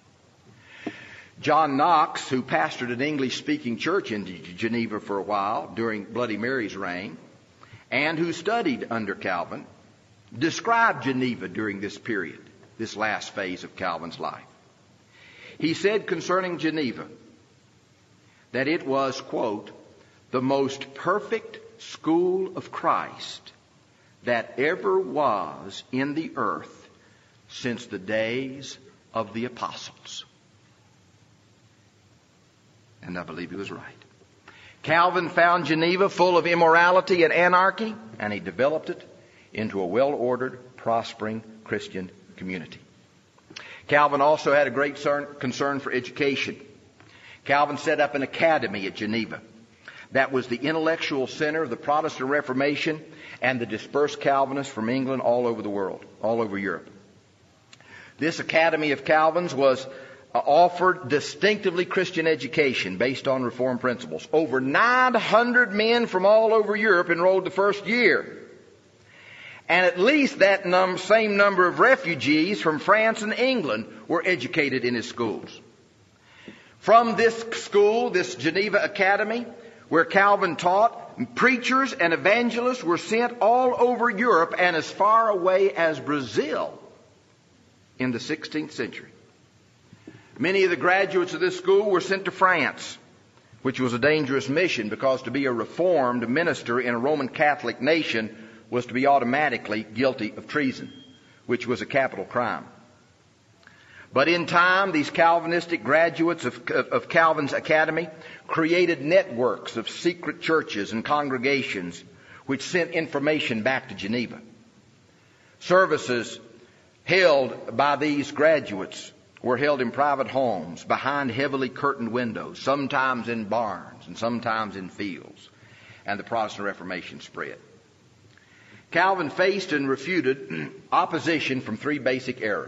John Knox, who pastored an English-speaking church in Geneva for a while during Bloody Mary's reign, and who studied under Calvin, described Geneva during this period, this last phase of Calvin's life. He said concerning Geneva that it was, quote, the most perfect school of Christ that ever was in the earth since the days of the apostles. And I believe he was right. Calvin found Geneva full of immorality and anarchy, and he developed it into a well-ordered, prospering Christian community. Calvin also had a great concern for education. Calvin set up an academy at Geneva. That was the intellectual center of the Protestant Reformation and the dispersed Calvinists from England all over the world, all over Europe. This academy of Calvin's was offered distinctively Christian education based on Reformed principles. Over 900 men from all over Europe enrolled the first year. And at least that same number of refugees from France and England were educated in his schools. From this school, this Geneva Academy, where Calvin taught, preachers and evangelists were sent all over Europe and as far away as Brazil in the 16th century. Many of the graduates of this school were sent to France, which was a dangerous mission because to be a Reformed minister in a Roman Catholic nation was to be automatically guilty of treason, which was a capital crime. But in time, these Calvinistic graduates of Calvin's academy created networks of secret churches and congregations which sent information back to Geneva. Services held by these graduates were held in private homes, behind heavily curtained windows, sometimes in barns and sometimes in fields. And the Protestant Reformation spread. Calvin faced and refuted opposition from three basic errors.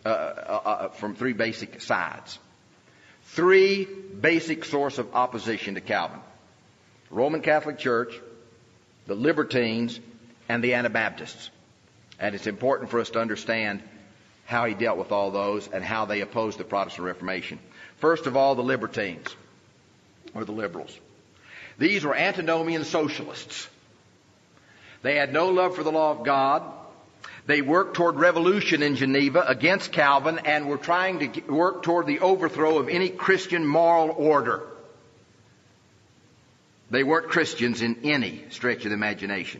from three basic sides. Three basic sources of opposition to Calvin: the Roman Catholic Church, the Libertines, and the Anabaptists. And it's important for us to understand how he dealt with all those and how they opposed the Protestant Reformation. First of all, the Libertines, or the liberals. These were antinomian socialists. They had no love for the law of God. They worked toward revolution in Geneva against Calvin and were trying to work toward the overthrow of any Christian moral order. They weren't Christians in any stretch of the imagination.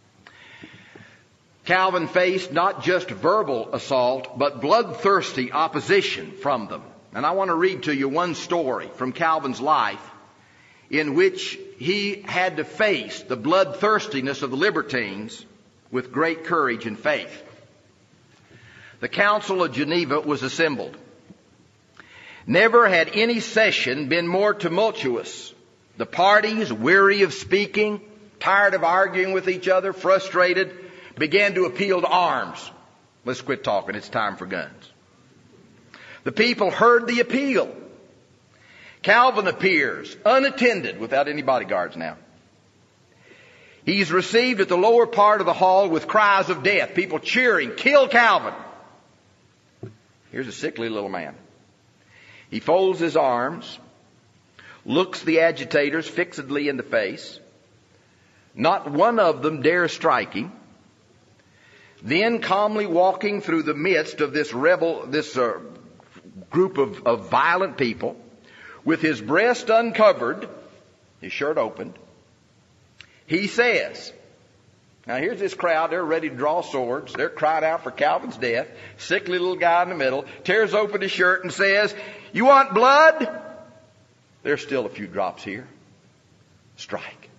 Calvin faced not just verbal assault, but bloodthirsty opposition from them. And I want to read to you one story from Calvin's life in which he had to face the bloodthirstiness of the Libertines with great courage and faith. The Council of Geneva was assembled. Never had any session been more tumultuous. The parties, weary of speaking, tired of arguing with each other, frustrated, began to appeal to arms. Let's quit talking. It's time for guns. The people heard the appeal. Calvin appears unattended, without any bodyguards now. He's received at the lower part of the hall with cries of death. People cheering, "Kill Calvin!" Here's a sickly little man. He folds his arms, looks the agitators fixedly in the face. Not one of them dares strike him. Then, calmly walking through the midst of this group of violent people, with his breast uncovered, his shirt opened, he says, now here's this crowd, they're ready to draw swords, they're crying out for Calvin's death. Sickly little guy in the middle tears open his shirt and says, "You want blood? There's still a few drops here. Strike."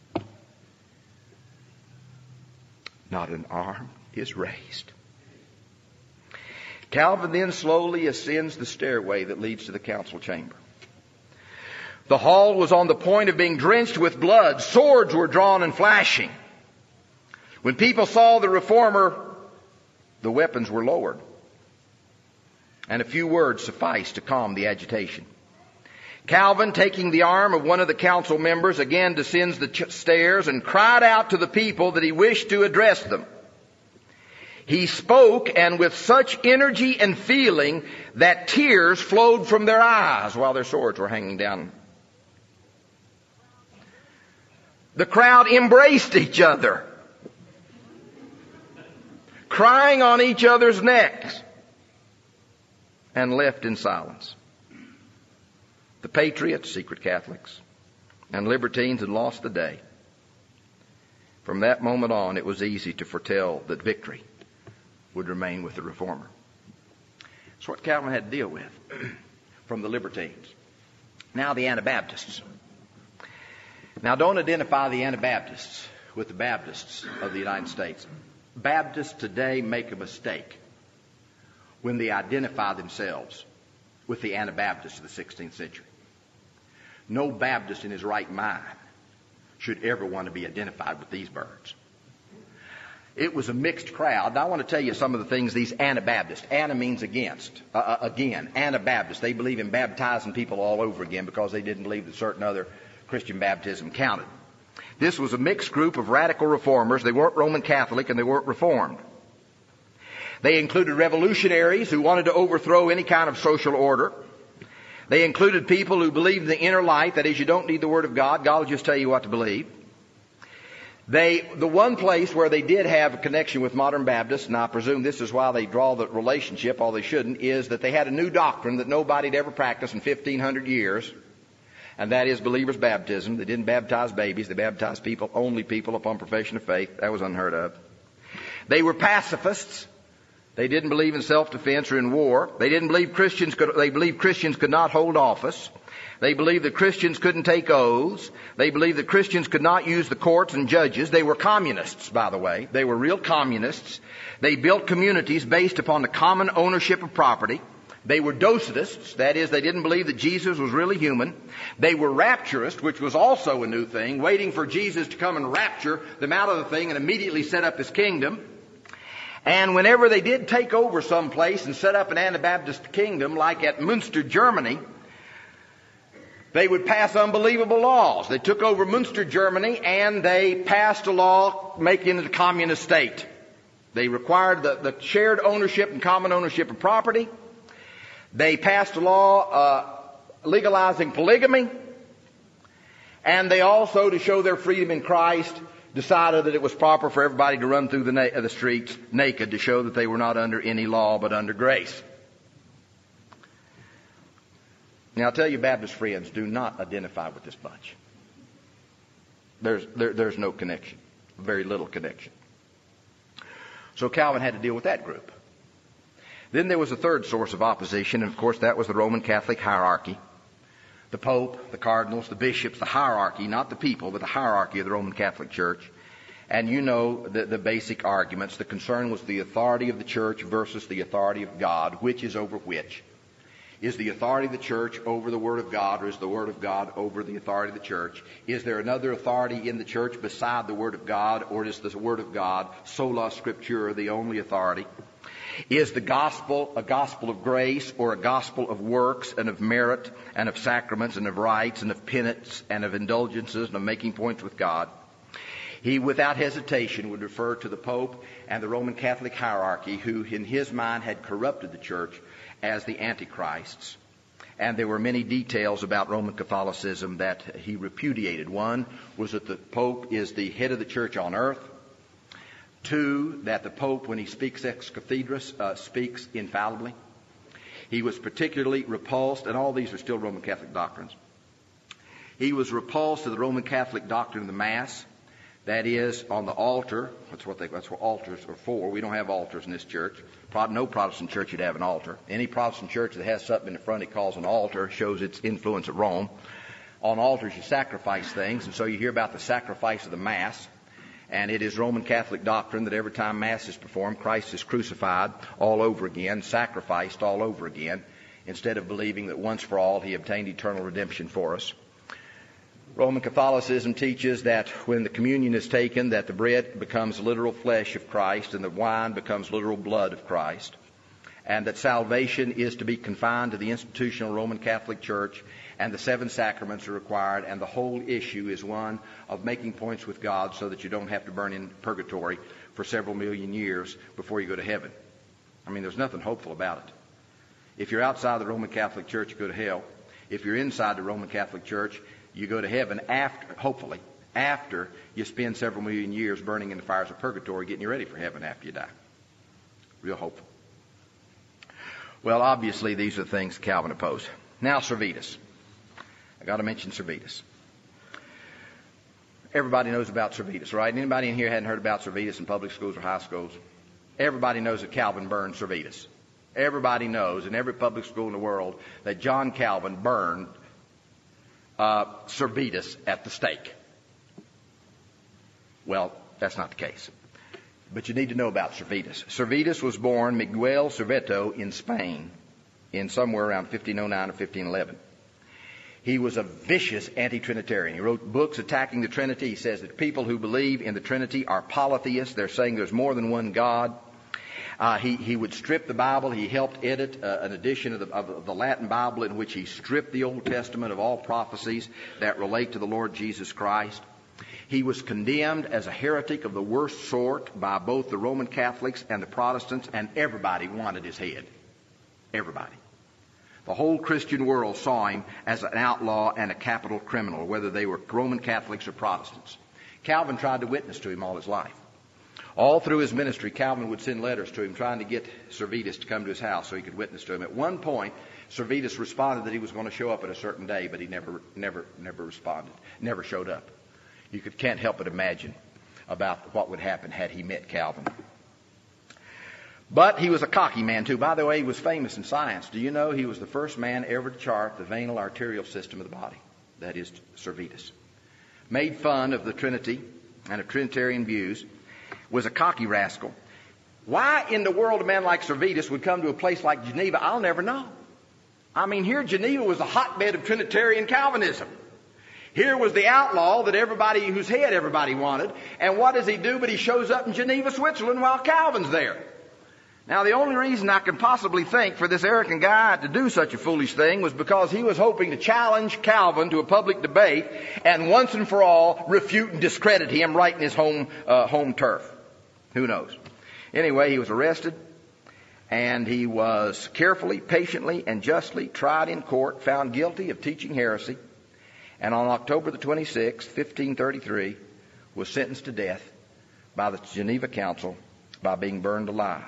Not an arm is raised. Calvin then slowly ascends the stairway that leads to the council chamber. The hall was on the point of being drenched with blood. Swords were drawn and flashing. When people saw the reformer, the weapons were lowered. And a few words sufficed to calm the agitation. Calvin, taking the arm of one of the council members, again descends the stairs and cried out to the people that he wished to address them. He spoke, and with such energy and feeling that tears flowed from their eyes while their swords were hanging down. The crowd embraced each other, crying on each other's necks, and left in silence. The patriots, secret Catholics, and libertines had lost the day. From that moment on, it was easy to foretell that victory would remain with the reformer. That's what Calvin had to deal with from the libertines. Now the Anabaptists. Now don't identify the Anabaptists with the Baptists of the United States. Baptists today make a mistake when they identify themselves with the Anabaptists of the 16th century. No Baptist in his right mind should ever want to be identified with these birds. It was a mixed crowd. Now I want to tell you some of the things these Anabaptists, Ana means against, again, Anabaptists, they believe in baptizing people all over again because they didn't believe that certain other Christian baptism counted. This was a mixed group of radical reformers. They weren't Roman Catholic and they weren't Reformed. They included revolutionaries who wanted to overthrow any kind of social order. They included people who believed in the inner light, that is, you don't need the Word of God. God will just tell you what to believe. The one place where they did have a connection with modern Baptists, and I presume this is why they draw the relationship, although they shouldn't, is that they had a new doctrine that nobody had ever practiced in 1,500 years, and that is believer's baptism. They didn't baptize babies. They baptized only people upon profession of faith. That was unheard of. They were pacifists. They didn't believe in self-defense or in war. They believed Christians could not hold office. They believed that Christians couldn't take oaths. They believed that Christians could not use the courts and judges. They were communists, by the way. They were real communists. They built communities based upon the common ownership of property. They were Docetists, that is, they didn't believe that Jesus was really human. They were Rapturists, which was also a new thing, waiting for Jesus to come and rapture them out of the thing and immediately set up his kingdom. And whenever they did take over some place and set up an Anabaptist kingdom, like at Münster, Germany, they would pass unbelievable laws. They took over Münster, Germany, and they passed a law making it a communist state. They required the shared ownership and common ownership of property. They passed a law legalizing polygamy. And they also, to show their freedom in Christ, decided that it was proper for everybody to run through the streets naked to show that they were not under any law but under grace. Now, I'll tell you, Baptist friends, do not identify with this bunch. There's no connection, very little connection. So Calvin had to deal with that group. Then there was a third source of opposition, and of course that was the Roman Catholic hierarchy. The Pope, the cardinals, the bishops, the hierarchy, not the people, but the hierarchy of the Roman Catholic Church. And you know the basic arguments. The concern was the authority of the church versus the authority of God. Which is over which? Is the authority of the church over the Word of God, or is the Word of God over the authority of the church? Is there another authority in the church beside the Word of God, or is the Word of God, sola scriptura, the only authority? Is the gospel a gospel of grace, or a gospel of works and of merit and of sacraments and of rites and of penance and of indulgences and of making points with God? He, without hesitation, would refer to the Pope and the Roman Catholic hierarchy, who in his mind had corrupted the church, as the Antichrists. And there were many details about Roman Catholicism that he repudiated. One was that the Pope is the head of the church on earth. Two, that the Pope, when he speaks ex cathedra, speaks infallibly. He was particularly repulsed, and all these are still Roman Catholic doctrines. He was repulsed to the Roman Catholic doctrine of the Mass. That is, on the altar. That's what altars are for. We don't have altars in this church. No Protestant church would have an altar. Any Protestant church that has something in the front it calls an altar shows its influence at Rome. On altars you sacrifice things, and so you hear about the sacrifice of the Mass. And it is Roman Catholic doctrine that every time Mass is performed, Christ is crucified all over again, sacrificed all over again, instead of believing that once for all he obtained eternal redemption for us. Roman Catholicism teaches that when the communion is taken, that the bread becomes literal flesh of Christ and the wine becomes literal blood of Christ, and that salvation is to be confined to the institutional Roman Catholic Church, and the 7 sacraments are required, and the whole issue is one of making points with God so that you don't have to burn in purgatory for several million years before you go to heaven. I mean, there's nothing hopeful about it. If you're outside the Roman Catholic Church, you go to hell. If you're inside the Roman Catholic Church, you go to heaven hopefully, after you spend several million years burning in the fires of purgatory, getting you ready for heaven after you die. Real hopeful. Well, obviously, these are things Calvin opposed. Now, Servetus. I got to mention Servetus. Everybody knows about Servetus, right? Anybody in here hadn't heard about Servetus in public schools or high schools? Everybody knows that Calvin burned Servetus. Everybody knows in every public school in the world that John Calvin burned Servetus at the stake. Well, that's not the case. But you need to know about Servetus. Servetus was born Miguel Serveto in Spain in somewhere around 1509 or 1511. He was a vicious anti-Trinitarian. He wrote books attacking the Trinity. He says that people who believe in the Trinity are polytheists. They're saying there's more than one God. He would strip the Bible. He helped edit an edition of the Latin Bible in which he stripped the Old Testament of all prophecies that relate to the Lord Jesus Christ. He was condemned as a heretic of the worst sort by both the Roman Catholics and the Protestants, and everybody wanted his head. Everybody. The whole Christian world saw him as an outlaw and a capital criminal, whether they were Roman Catholics or Protestants. Calvin tried to witness to him all his life. All through his ministry, Calvin would send letters to him trying to get Servetus to come to his house so he could witness to him. At one point, Servetus responded that he was going to show up at a certain day, but he never responded, never showed up. You can't help but imagine about what would happen had he met Calvin. But he was a cocky man, too. By the way, he was famous in science. Do you know he was the first man ever to chart the venal arterial system of the body? That is Servetus. Made fun of the Trinity and of Trinitarian views. Was a cocky rascal. Why in the world a man like Servetus would come to a place like Geneva, I'll never know. I mean, here Geneva was a hotbed of Trinitarian Calvinism. Here was the outlaw that everybody, whose head everybody wanted. And what does he do? But he shows up in Geneva, Switzerland while Calvin's there. Now, the only reason I can possibly think for this arrogant guy to do such a foolish thing was because he was hoping to challenge Calvin to a public debate and once and for all refute and discredit him right in his home turf. Who knows? Anyway, he was arrested, and he was carefully, patiently, and justly tried in court, found guilty of teaching heresy, and on October the 26th, 1533, was sentenced to death by the Geneva Council by being burned alive.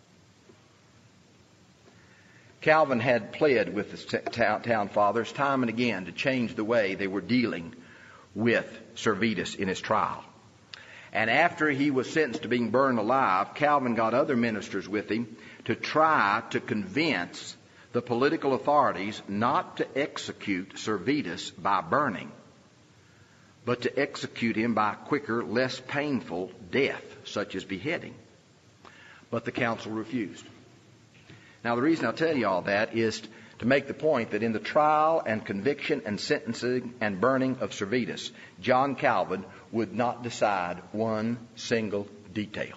Calvin had pled with the town fathers time and again to change the way they were dealing with Servetus in his trial. And after he was sentenced to being burned alive, Calvin got other ministers with him to try to convince the political authorities not to execute Servetus by burning, but to execute him by quicker, less painful death, such as beheading. But the council refused. Now, the reason I'll tell you all that is to make the point that in the trial and conviction and sentencing and burning of Servetus, John Calvin would not decide one single detail.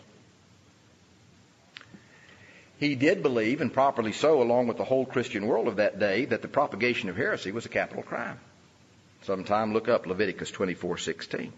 He did believe, and properly so, along with the whole Christian world of that day, that the propagation of heresy was a capital crime. Sometime look up Leviticus 24:16.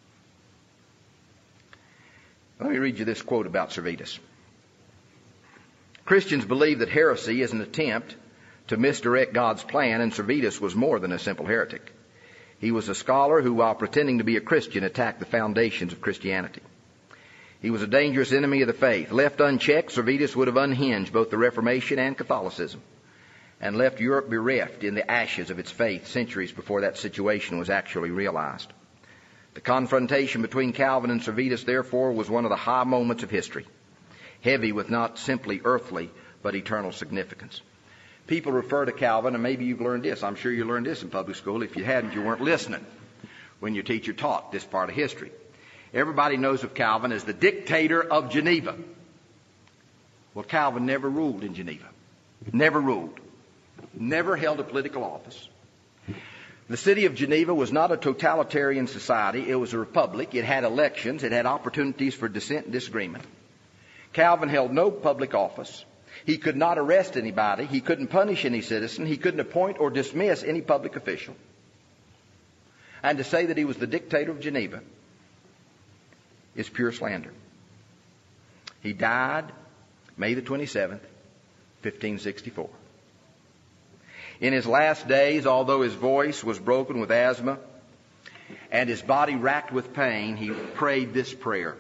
Let me read you this quote about Servetus. Christians believe that heresy is an attempt to misdirect God's plan, and Servetus was more than a simple heretic. He was a scholar who, while pretending to be a Christian, attacked the foundations of Christianity. He was a dangerous enemy of the faith. Left unchecked, Servetus would have unhinged both the Reformation and Catholicism and left Europe bereft in the ashes of its faith centuries before that situation was actually realized. The confrontation between Calvin and Servetus, therefore, was one of the high moments of history, heavy with not simply earthly but eternal significance. People refer to Calvin, and maybe you've learned this. I'm sure you learned this in public school. If you hadn't, you weren't listening when your teacher taught this part of history. Everybody knows of Calvin as the dictator of Geneva. Well, Calvin never ruled in Geneva. Never ruled. Never held a political office. The city of Geneva was not a totalitarian society. It was a republic. It had elections. It had opportunities for dissent and disagreement. Calvin held no public office. He could not arrest anybody. He couldn't punish any citizen. He couldn't appoint or dismiss any public official. And to say that he was the dictator of Geneva is pure slander. He died May the 27th, 1564. In his last days, although his voice was broken with asthma and his body racked with pain, he prayed this prayer.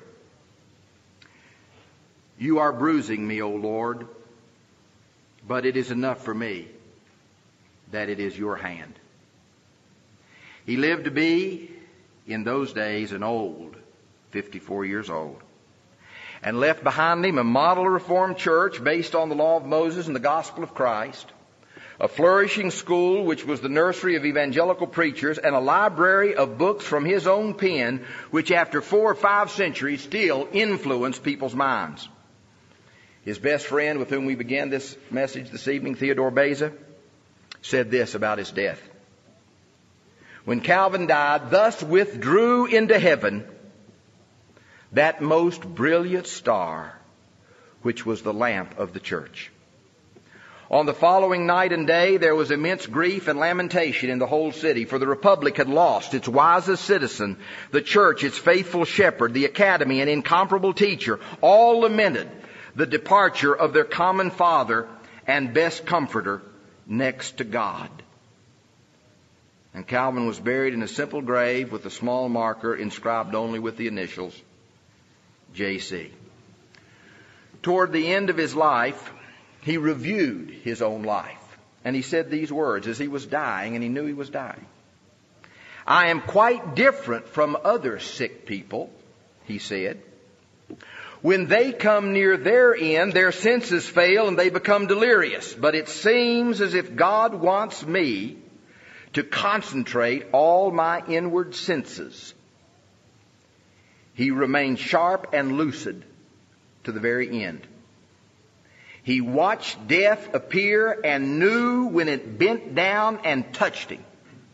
You are bruising me, O Lord, but it is enough for me that it is your hand. He lived to be, in those days, an old 54 years old, and left behind him a model Reformed church based on the law of Moses and the gospel of Christ, a flourishing school which was the nursery of evangelical preachers, and a library of books from his own pen which after 4 or 5 centuries still influence people's minds. His best friend, with whom we began this message this evening, Theodore Beza, said this about his death. When Calvin died, thus withdrew into heaven that most brilliant star, which was the lamp of the church. On the following night and day, there was immense grief and lamentation in the whole city, for the Republic had lost its wisest citizen, the church, its faithful shepherd, the academy, an incomparable teacher. All lamented the departure of their common father and best comforter next to God. And Calvin was buried in a simple grave with a small marker inscribed only with the initials J.C. Toward the end of his life, he reviewed his own life. And he said these words as he was dying, and he knew he was dying. I am quite different from other sick people, he said. When they come near their end, their senses fail and they become delirious. But it seems as if God wants me to concentrate all my inward senses. He remained sharp and lucid to the very end. He watched death appear and knew when it bent down and touched him.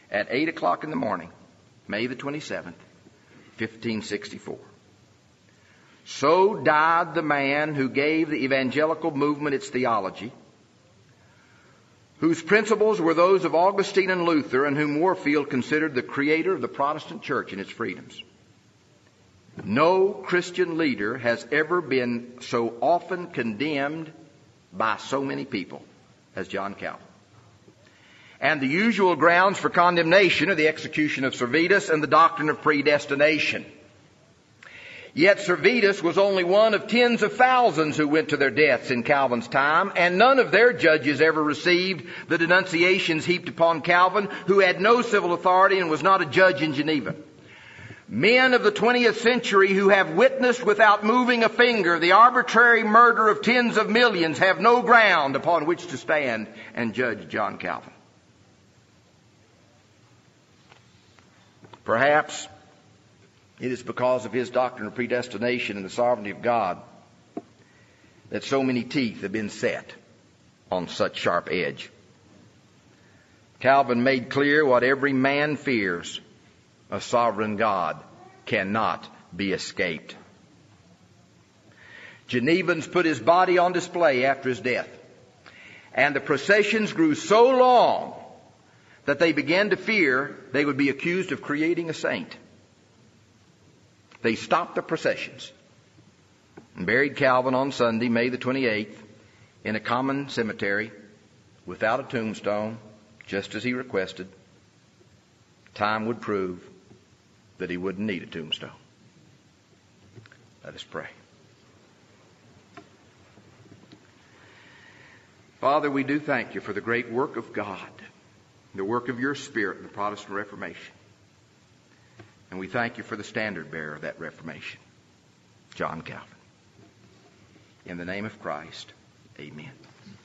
at 8 o'clock in the morning, May the 27th, 1564. So died the man who gave the evangelical movement its theology, whose principles were those of Augustine and Luther, and whom Warfield considered the creator of the Protestant church and its freedoms. No Christian leader has ever been so often condemned by so many people as John Calvin. And the usual grounds for condemnation are the execution of Servetus and the doctrine of predestination. Yet Servetus was only one of tens of thousands who went to their deaths in Calvin's time, and none of their judges ever received the denunciations heaped upon Calvin, who had no civil authority and was not a judge in Geneva. Men of the 20th century who have witnessed without moving a finger the arbitrary murder of tens of millions have no ground upon which to stand and judge John Calvin. Perhaps it is because of his doctrine of predestination and the sovereignty of God that so many teeth have been set on such sharp edge. Calvin made clear what every man fears: a sovereign God cannot be escaped. Genevans put his body on display after his death, and the processions grew so long that they began to fear they would be accused of creating a saint. They stopped the processions and buried Calvin on Sunday, May the 28th, in a common cemetery without a tombstone, just as he requested. Time would prove that he wouldn't need a tombstone. Let us pray. Father, we do thank you for the great work of God, the work of your Spirit in the Protestant Reformation. And we thank you for the standard bearer of that Reformation, John Calvin. In the name of Christ, amen.